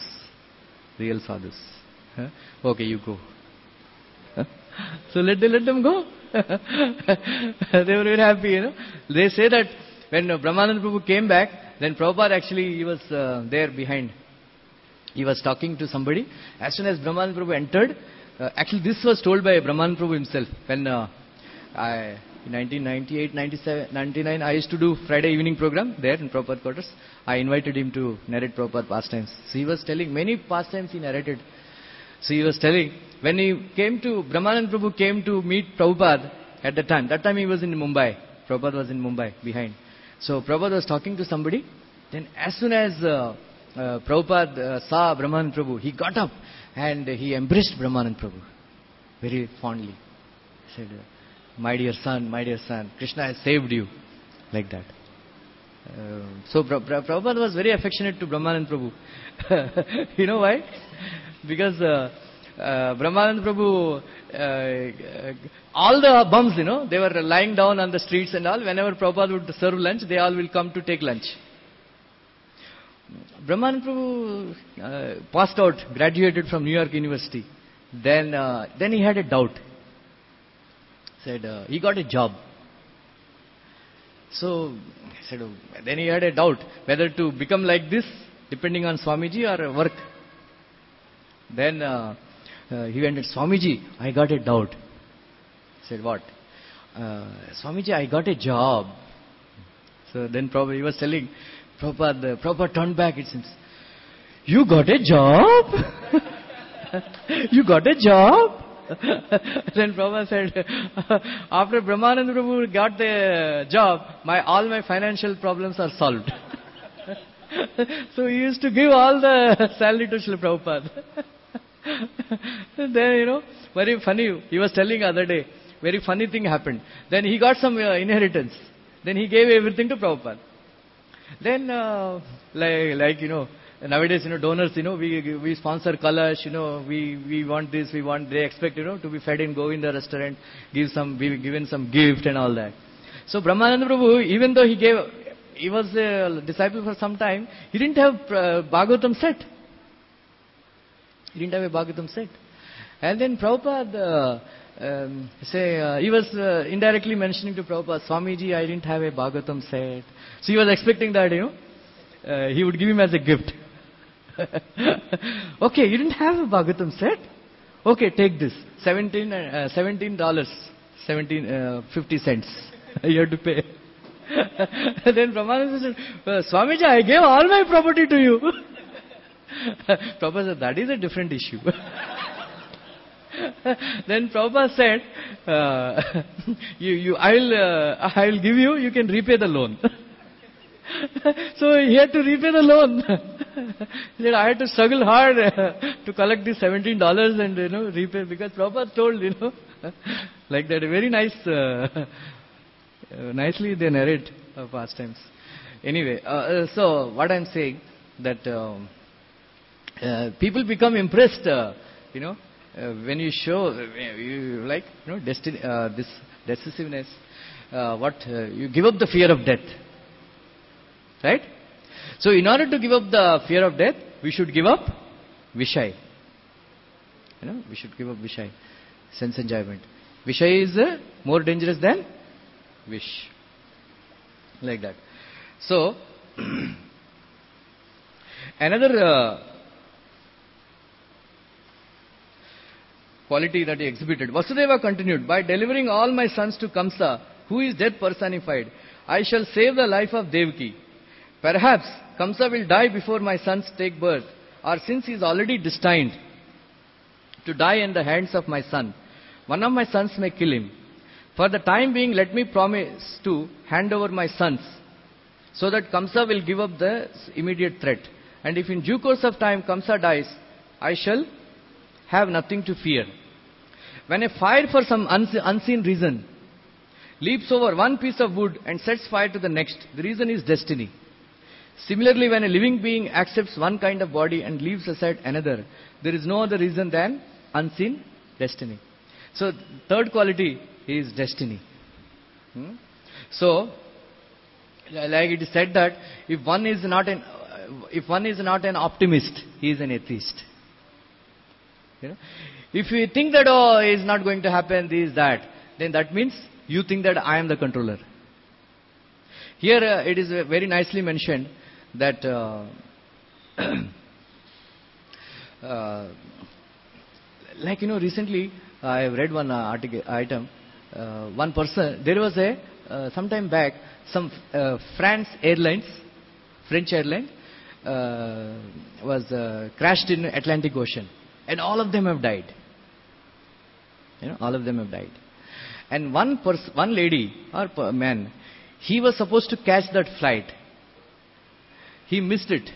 Huh? Okay, you go. So let them go. They were very happy, They say that when Brahmananda Prabhu came back, then Prabhupada actually, he was there behind. He was talking to somebody. As soon as Brahmananda Prabhu entered, actually this was told by Brahmananda Prabhu himself. When in 1998, 97, 99, I used to do Friday evening program there in Prabhupada quarters. I invited him to narrate Prabhupada pastimes. So he was telling many pastimes he narrated. So he was telling, when Brahmananda Prabhu came to meet Prabhupada at that time he was in Mumbai. Prabhupada was in Mumbai behind. So Prabhupada was talking to somebody. Then as soon as Prabhupada saw Brahmananda Prabhu, he got up and he embraced Brahmananda Prabhu very fondly. He said, my dear son, Krishna has saved you. Like that. So Prabhupada was very affectionate to Brahmananda Prabhu. You know why? Because Brahmananda Prabhu, all the bums, they were lying down on the streets and all. Whenever Prabhupada would serve lunch, they all will come to take lunch. Brahmananda Prabhu passed out, graduated from New York University. Then he had a doubt. Said he got a job. So he said, then he had a doubt whether to become like this, depending on Swamiji, or work. Then he went, Swamiji, I got a doubt. He said, what? Swamiji, I got a job. So then he was telling Prabhupada turned back, it seems. You got a job? You got a job? Then Prabhupada said, after Brahmananda Prabhu got the job, all my financial problems are solved. So he used to give all the salary to Srila Prabhupada. Then, very funny, he was telling the other day, very funny thing happened. Then he got some inheritance. Then he gave everything to Prabhupada. Then, nowadays, donors, we sponsor Kalash, we want this, they expect, to be fed in Govinda restaurant, be given some gift and all that. So Brahmananda Prabhu, even though he was a disciple for some time, he didn't have Bhagavatam set. He didn't have a Bhagavatam set. And then Prabhupada, he was indirectly mentioning to Prabhupada, Swamiji, I didn't have a Bhagavatam set. So he was expecting that, he would give him as a gift. Okay, you didn't have a Bhagavatam set? Okay, take this. $17, 50 cents. You have to pay. Then Brahmananda said, Swamiji, I gave all my property to you. Prabhupada said, that is a different issue. Then Prabhupada said, I will give you, you can repay the loan. So he had to repay the loan. He said, I had to struggle hard to collect these $17 and repay, because Prabhupada told, like that. Very nice, nicely they narrate pastimes. Anyway, so what I'm saying, that people become impressed, when you show, this decisiveness, you give up the fear of death. Right? So in order to give up the fear of death, we should give up Vishay. We should give up Vishay, sense enjoyment. Vishay is more dangerous than wish. Like that. So, another quality that he exhibited. Vasudeva continued, by delivering all my sons to Kamsa, who is death personified, I shall save the life of Devaki. Perhaps Kamsa will die before my sons take birth, or since he is already destined to die in the hands of my son, one of my sons may kill him. For the time being, let me promise to hand over my sons so that Kamsa will give up the immediate threat. And if in due course of time Kamsa dies, I shall have nothing to fear. When a fire for some unseen reason leaps over one piece of wood and sets fire to the next, the reason is destiny. Similarly, when a living being accepts one kind of body and leaves aside another, there is no other reason than unseen destiny. So, third quality is destiny. So, like it is said that if one is not an optimist, he is an atheist. You know? If you think that, oh, it's not going to happen, this, that, then that means you think that I am the controller. Here it is very nicely mentioned that like recently I have read one item. One person, there was some time back, some French airline was crashed in Atlantic Ocean, and all of them have died. All of them have died. And one lady or man, he was supposed to catch that flight. He missed it.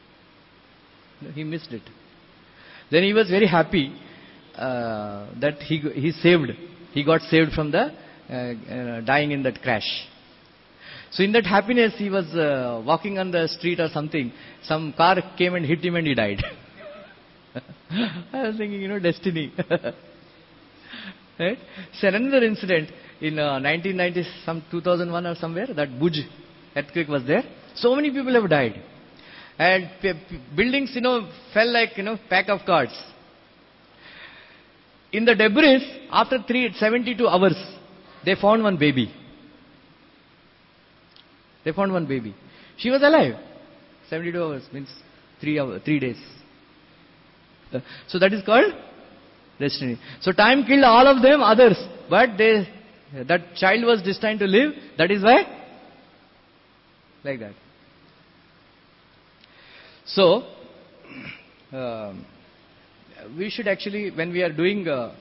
Then he was very happy that he got saved from the dying in that crash. So in that happiness, he was walking on the street or something. Some car came and hit him and he died. I was thinking, destiny. Right? So another incident in 1990, 2001 or somewhere, that Bhuj earthquake was there. So many people have died. And buildings, fell like, pack of cards. In the debris, after 72 hours, they found one baby. She was alive. 72 hours means 3 days. So that is called destiny. So time killed all of them, others. But that child was destined to live. That is why. Like that. So, we should actually, when we are doing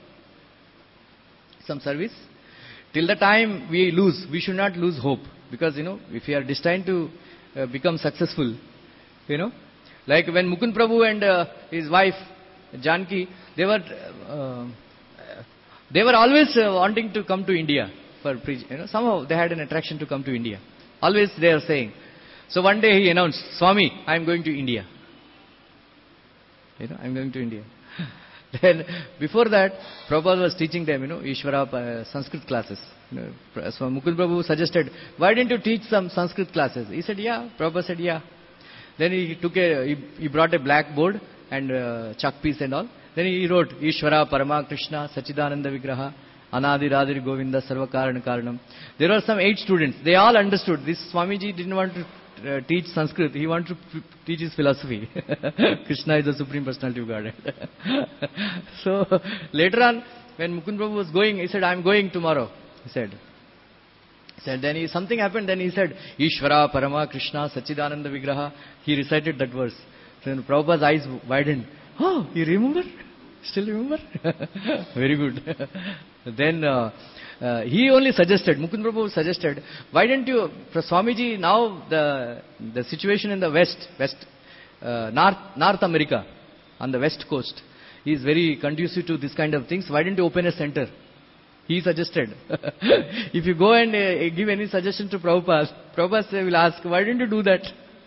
some service, till the time we lose, we should not lose hope. Because, if we are destined to become successful, like when Mukund Prabhu and his wife, Janki, they were always wanting to come to India for preaching. Somehow they had an attraction to come to India. Always they are saying. So one day he announced, Swami, I am going to India. I am going to India. Then before that, Prabhupada was teaching them, Ishvara Sanskrit classes. So Mukund Prabhu suggested, why didn't you teach some Sanskrit classes? He said, yeah. Prabhupada said, yeah. Then he brought a blackboard and chalk piece and all. Then he wrote, Ishvara Parama Krishna Sachidananda Vigraha Anadi Radhir Govinda Sarva Karana Karanam. There were some 8 students. They all understood. This Swamiji didn't want to teach Sanskrit. He wanted to teach his philosophy. Krishna is the Supreme Personality of Godhead. So later on, when Mukund Prabhu was going, he said, I am going tomorrow. He said, then something happened. Then he said, Ishvara Parama Krishna Sachidananda Vigraha. He recited that verse. Then Prabhupada's eyes widened. Oh, you remember? Still remember? Very good. Then he only suggested, Mukund Prabhu suggested, why don't you, Swamiji, now the situation in the North America, on the west coast, is very conducive to this kind of things. Why don't you open a center? He suggested. If you go and give any suggestion to Prabhupada will ask, why didn't you do that?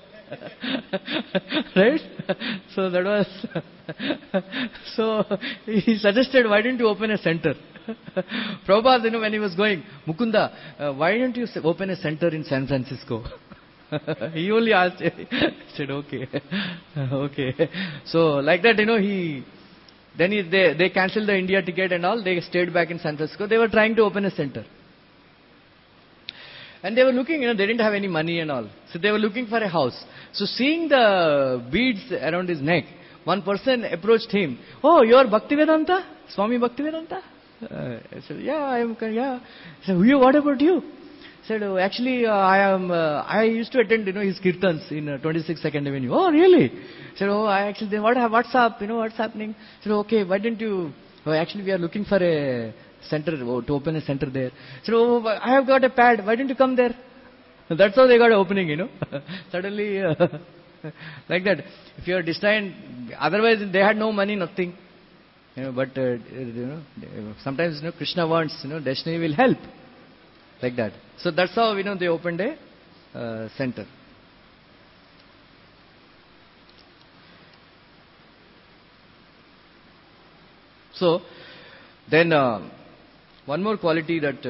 Right? So that was. So he suggested, why didn't you open a center? Prabhupada, when he was going, Mukunda, why don't you open a center in San Francisco? He only asked. He said, okay. Okay. So like that, they cancelled the India ticket and all. They stayed back in San Francisco. They were trying to open a center. And they were looking, they didn't have any money and all. So they were looking for a house. So seeing the beads around his neck, one person approached him. Oh, you are Bhaktivedanta? Swami Bhaktivedanta? I said, yeah, I am. Yeah. He said, what about you? He said, oh, actually, I used to attend, his kirtans in 26th 2nd Avenue. Oh, really? He said, oh, what's up? What's happening? He said, okay, why didn't you? Oh, actually, we are looking for a center, to open a center there. He said, oh, I have got a pad. Why don't you come there? That's how they got opening. Suddenly, like that. If you are destined, otherwise they had no money, nothing. But sometimes Krishna wants, destiny will help, like that. So that's how they opened a center. So then one more quality that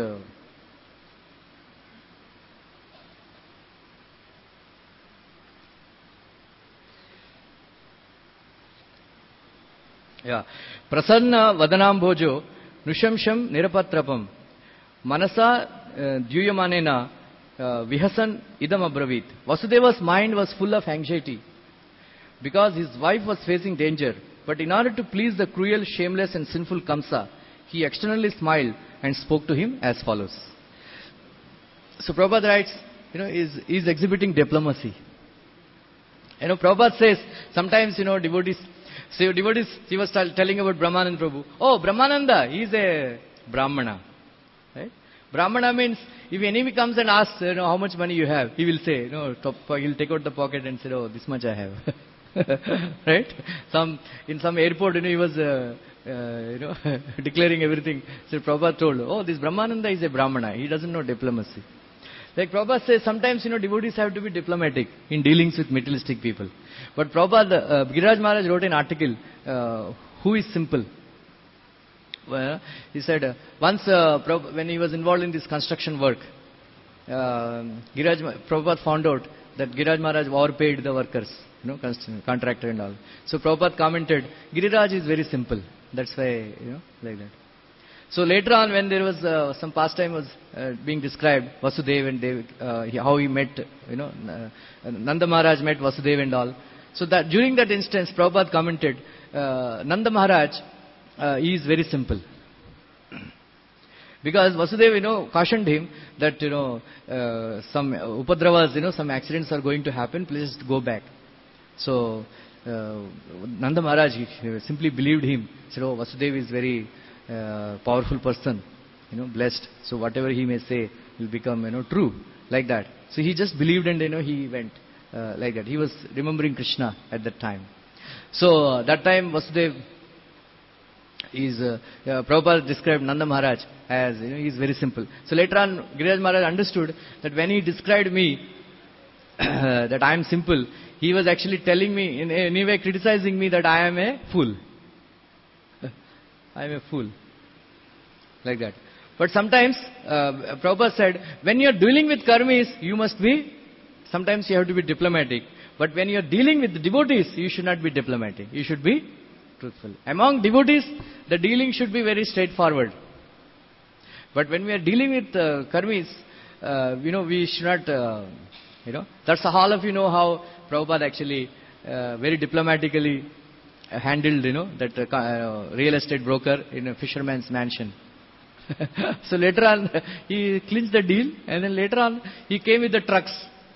Prasanna Vadanambojo Nushamsham Nirapatrapam Manasa Dhyuyamanena Vihasan Idam Abravit. Vasudeva's mind was full of anxiety because his wife was facing danger. But in order to please the cruel, shameless and sinful Kamsa, he externally smiled and spoke to him as follows. So Prabhupada writes, is exhibiting diplomacy. Prabhupada says, sometimes, devotees, he was telling about Brahmananda Prabhu. Oh, Brahmananda, he is a Brahmana. Right? Brahmana means, if enemy comes and asks, how much money you have, he will say, he'll take out the pocket and say, oh, this much I have. Right? In some airport, he was, declaring everything. So Prabhupada told, oh, this Brahmananda is a Brahmana. He doesn't know diplomacy. Like Prabhupada says, sometimes, devotees have to be diplomatic in dealings with materialistic people. But Prabhupada, Giriraj Maharaj wrote an article, Who is Simple? Well, he said, once when he was involved in this construction work, Prabhupada found out that Giriraj Maharaj overpaid the workers, contractor and all. So Prabhupada commented, Giriraj is very simple. That's why, like that. So later on, when there was some pastime was being described, Vasudeva and Dev, how he met, Nanda Maharaj met Vasudeva and all. So that during that instance, Prabhupada commented, Nanda Maharaj, he is very simple. Because Vasudeva, cautioned him that, some upadravas, some accidents are going to happen, please go back. So, Nanda Maharaj, he simply believed him. Said, oh, Vasudeva is very powerful person, blessed. So whatever he may say will become, true, like that. So he just believed and, he went like that. He was remembering Krishna at that time. So that time Vasudeva Prabhupada described Nanda Maharaj as, he is very simple. So later on, Giriraj Maharaj understood that when he described me, that I am simple, he was actually telling me, in any way criticizing me that I am a fool. I am a fool. Like that. But sometimes, Prabhupada said, when you are dealing with karmis, sometimes you have to be diplomatic. But when you are dealing with the devotees, you should not be diplomatic. You should be truthful. Among devotees, the dealing should be very straightforward. But when we are dealing with karmis, we should not, that's all of you know how Prabhupada actually very diplomatically handled, that real estate broker in a fisherman's mansion. So later on, he clinched the deal, and then later on, he came with the trucks,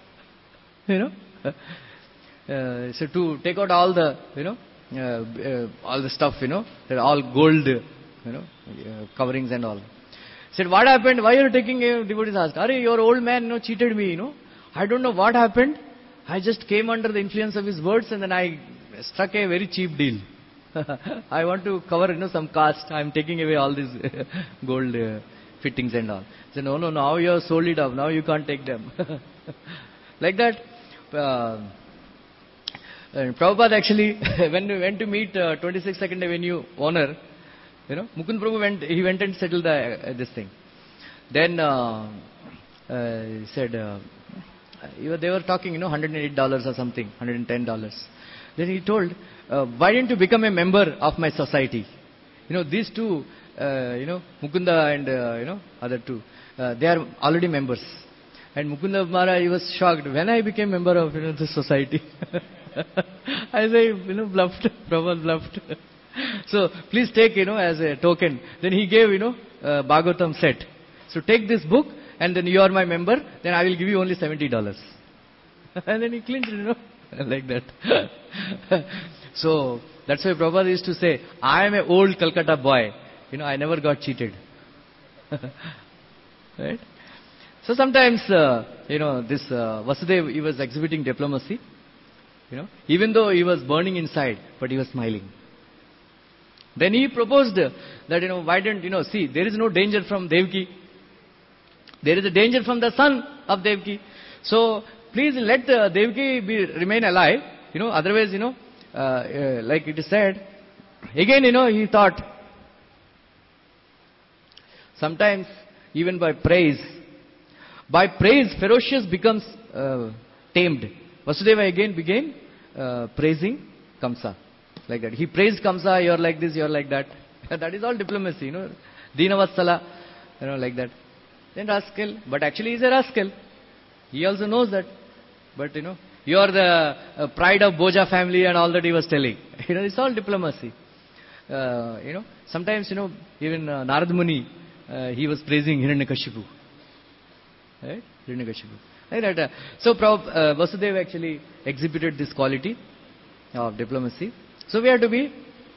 so to take out all the, all the stuff, all gold, coverings and all. Said, what happened? Why are you taking a devotee's ask? Are your old man, cheated me, I don't know what happened. I just came under the influence of his words and then I struck a very cheap deal. I want to cover, some cost. I am taking away all these gold fittings and all. So no, now you have sold it off. Now you can't take them. Like that. Prabhupada actually, when we went to meet 26nd Avenue owner, Mukund Prabhu went and settled this thing. Then he said, they were talking, $108 or something, $110. Then he told, why didn't you become a member of my society? These two, Mukunda and, other two, they are already members. And Mukunda Maharaj, he was shocked. When I became member of, the society. I say, bluffed, Prabhupada bluffed. So, please take, as a token. Then he gave, Bhagavatam set. So, take this book and then you are my member, then I will give you only $70. And then he clinched, like that. So, that's why Prabhupada used to say, I am an old Calcutta boy. I never got cheated. Right? So sometimes, this Vasudeva, he was exhibiting diplomacy. Even though he was burning inside, but he was smiling. Then he proposed that, why don't, see, there is no danger from Devaki. There is a danger from the son of Devaki. So, please let Devaki remain alive. Otherwise, like it is said, again, he thought, sometimes, even by praise, ferocious becomes tamed. Vasudeva again began praising Kamsa. Like that. He praised Kamsa, you're like this, you're like that. That is all diplomacy, Dinavatsala, like that. Then rascal. But actually he's a rascal. He also knows that. But, you are the pride of Boja family and all that he was telling. It's all diplomacy. Sometimes, even Narad Muni, he was praising Hiranyakashipu. Right? Hiranyakashipu. Like that. So, Vasudeva actually exhibited this quality of diplomacy. So, we have to be,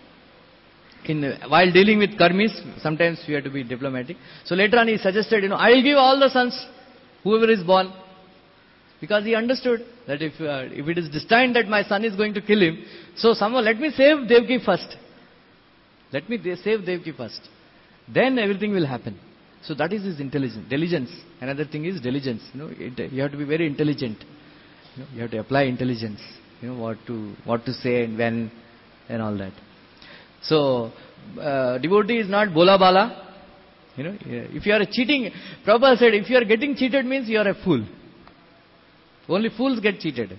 while dealing with karmis, sometimes we have to be diplomatic. So, later on he suggested, I will give all the sons, whoever is born. Because he understood that if it is destined that my son is going to kill him, so somehow let me save Devaki first. Let me save Devaki first. Then everything will happen. So that is his intelligence, diligence. Another thing is diligence. You have to be very intelligent. You have to apply intelligence. What to say and when and all that. So devotee is not bola bala. If you are cheating, Prabhupada said, if you are getting cheated means you are a fool. Only fools get cheated.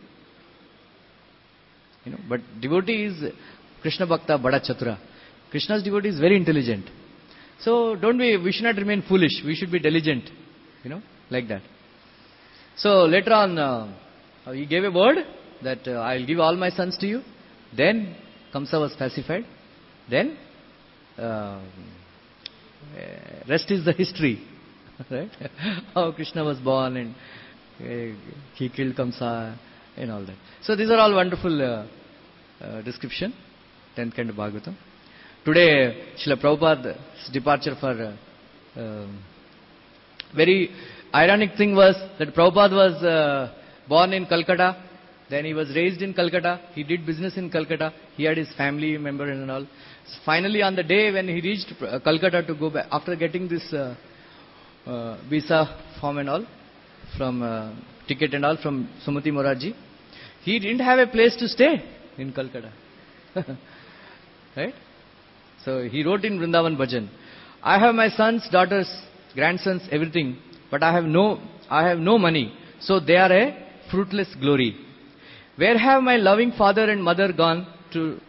But devotee is Krishna Bhakta Bada Chatura. Krishna's devotee is very intelligent. So we should not remain foolish. We should be diligent. Like that. So later on, he gave a word that I will give all my sons to you. Then Kamsa was pacified. Then rest is the history. Right? How Krishna was born and he killed Kamsa and all that. So these are all wonderful description. 10th Canto Bhagavatam. Today, Srila Prabhupada's departure for very ironic thing was that Prabhupada was born in Calcutta. Then he was raised in Calcutta. He did business in Calcutta. He had his family member and all. So finally, on the day when he reached Calcutta to go back, after getting this visa form and all, from ticket and all from Sumati Morarji, he didn't have a place to stay in Calcutta. Right? So he wrote in Vrindavan Bhajan, I have my sons, daughters, grandsons, everything, but I have no money, so they are a fruitless glory. Where have my loving father and mother gone to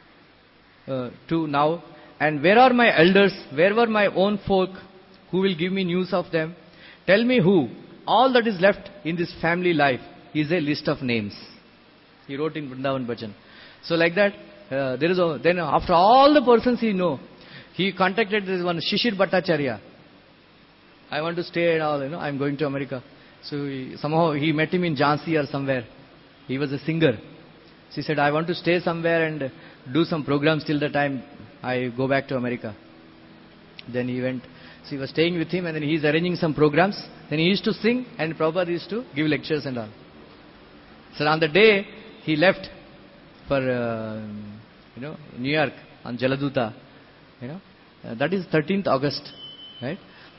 now? And where are my elders? Where were my own folk who will give me news of them? Tell me who. All that is left in this family life is a list of names. He wrote in Vrindavan Bhajan. So like that, then after all the persons he know, he contacted this one Shishir Bhattacharya. I want to stay and all, I am going to America. So somehow he met him in Jhansi or somewhere. He was a singer. So he said, I want to stay somewhere and do some programs till the time I go back to America. Then he went. So he was staying with him and then he is arranging some programs. Then he used to sing and Prabhupada used to give lectures and all. So on the day he left for New York on Jaladuta, that is 13th August, right?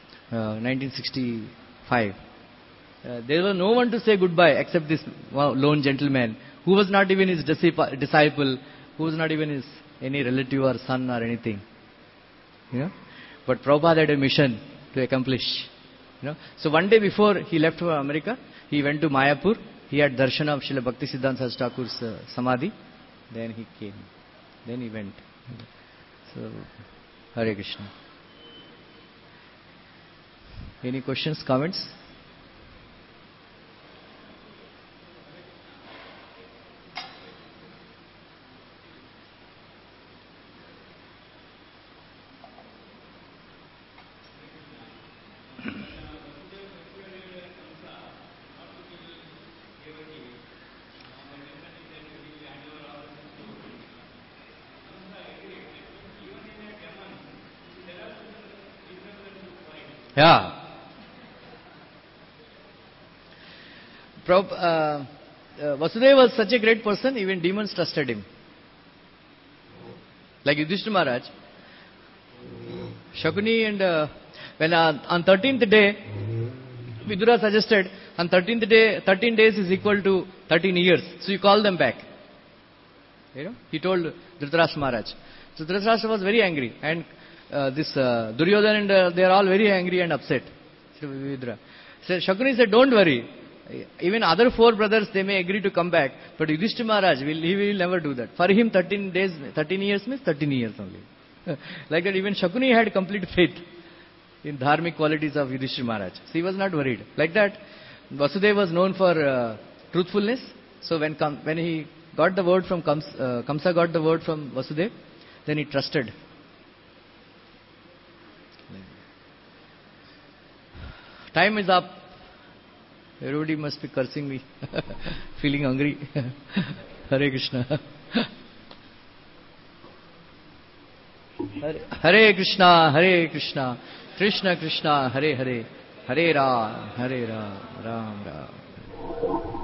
1965. There was no one to say goodbye except this lone gentleman who was not even his disciple, who was not even his any relative or son or anything. But Prabhupada had a mission to accomplish. So one day before he left for America, he went to Mayapur. He had darshan of Srila Bhaktisiddhanta Saraswati Thakur's Samadhi. Then he came. Then he went. So, Hare Krishna. Any questions, comments? Yeah. Vasudeva was such a great person, even demons trusted him. Like Yudhishthira Maharaj, Shakuni and when on 13th day, Vidura suggested on 13th day, 13 days is equal to 13 years. So you call them back. He told Dhritarashtra Maharaj. So Dhritarashtra was very angry, and this Duryodhana and they are all very angry and upset. So Shakuni said, don't worry. Even other 4 brothers, they may agree to come back, but Yudhishthira Maharaj, he will never do that. For him, 13 years means 13 years only. Like that, even Shakuni had complete faith in dharmic qualities of Yudhishthira Maharaj. So he was not worried. Like that, Vasudeva was known for truthfulness. So when he got the word from Kamsa got the word from Vasudeva, then he trusted. Time is up. Everybody must be cursing me, feeling hungry. Hare Krishna. Hare Krishna, Hare Krishna, Krishna Krishna, Hare Hare, Hare Ram, Ram Ram.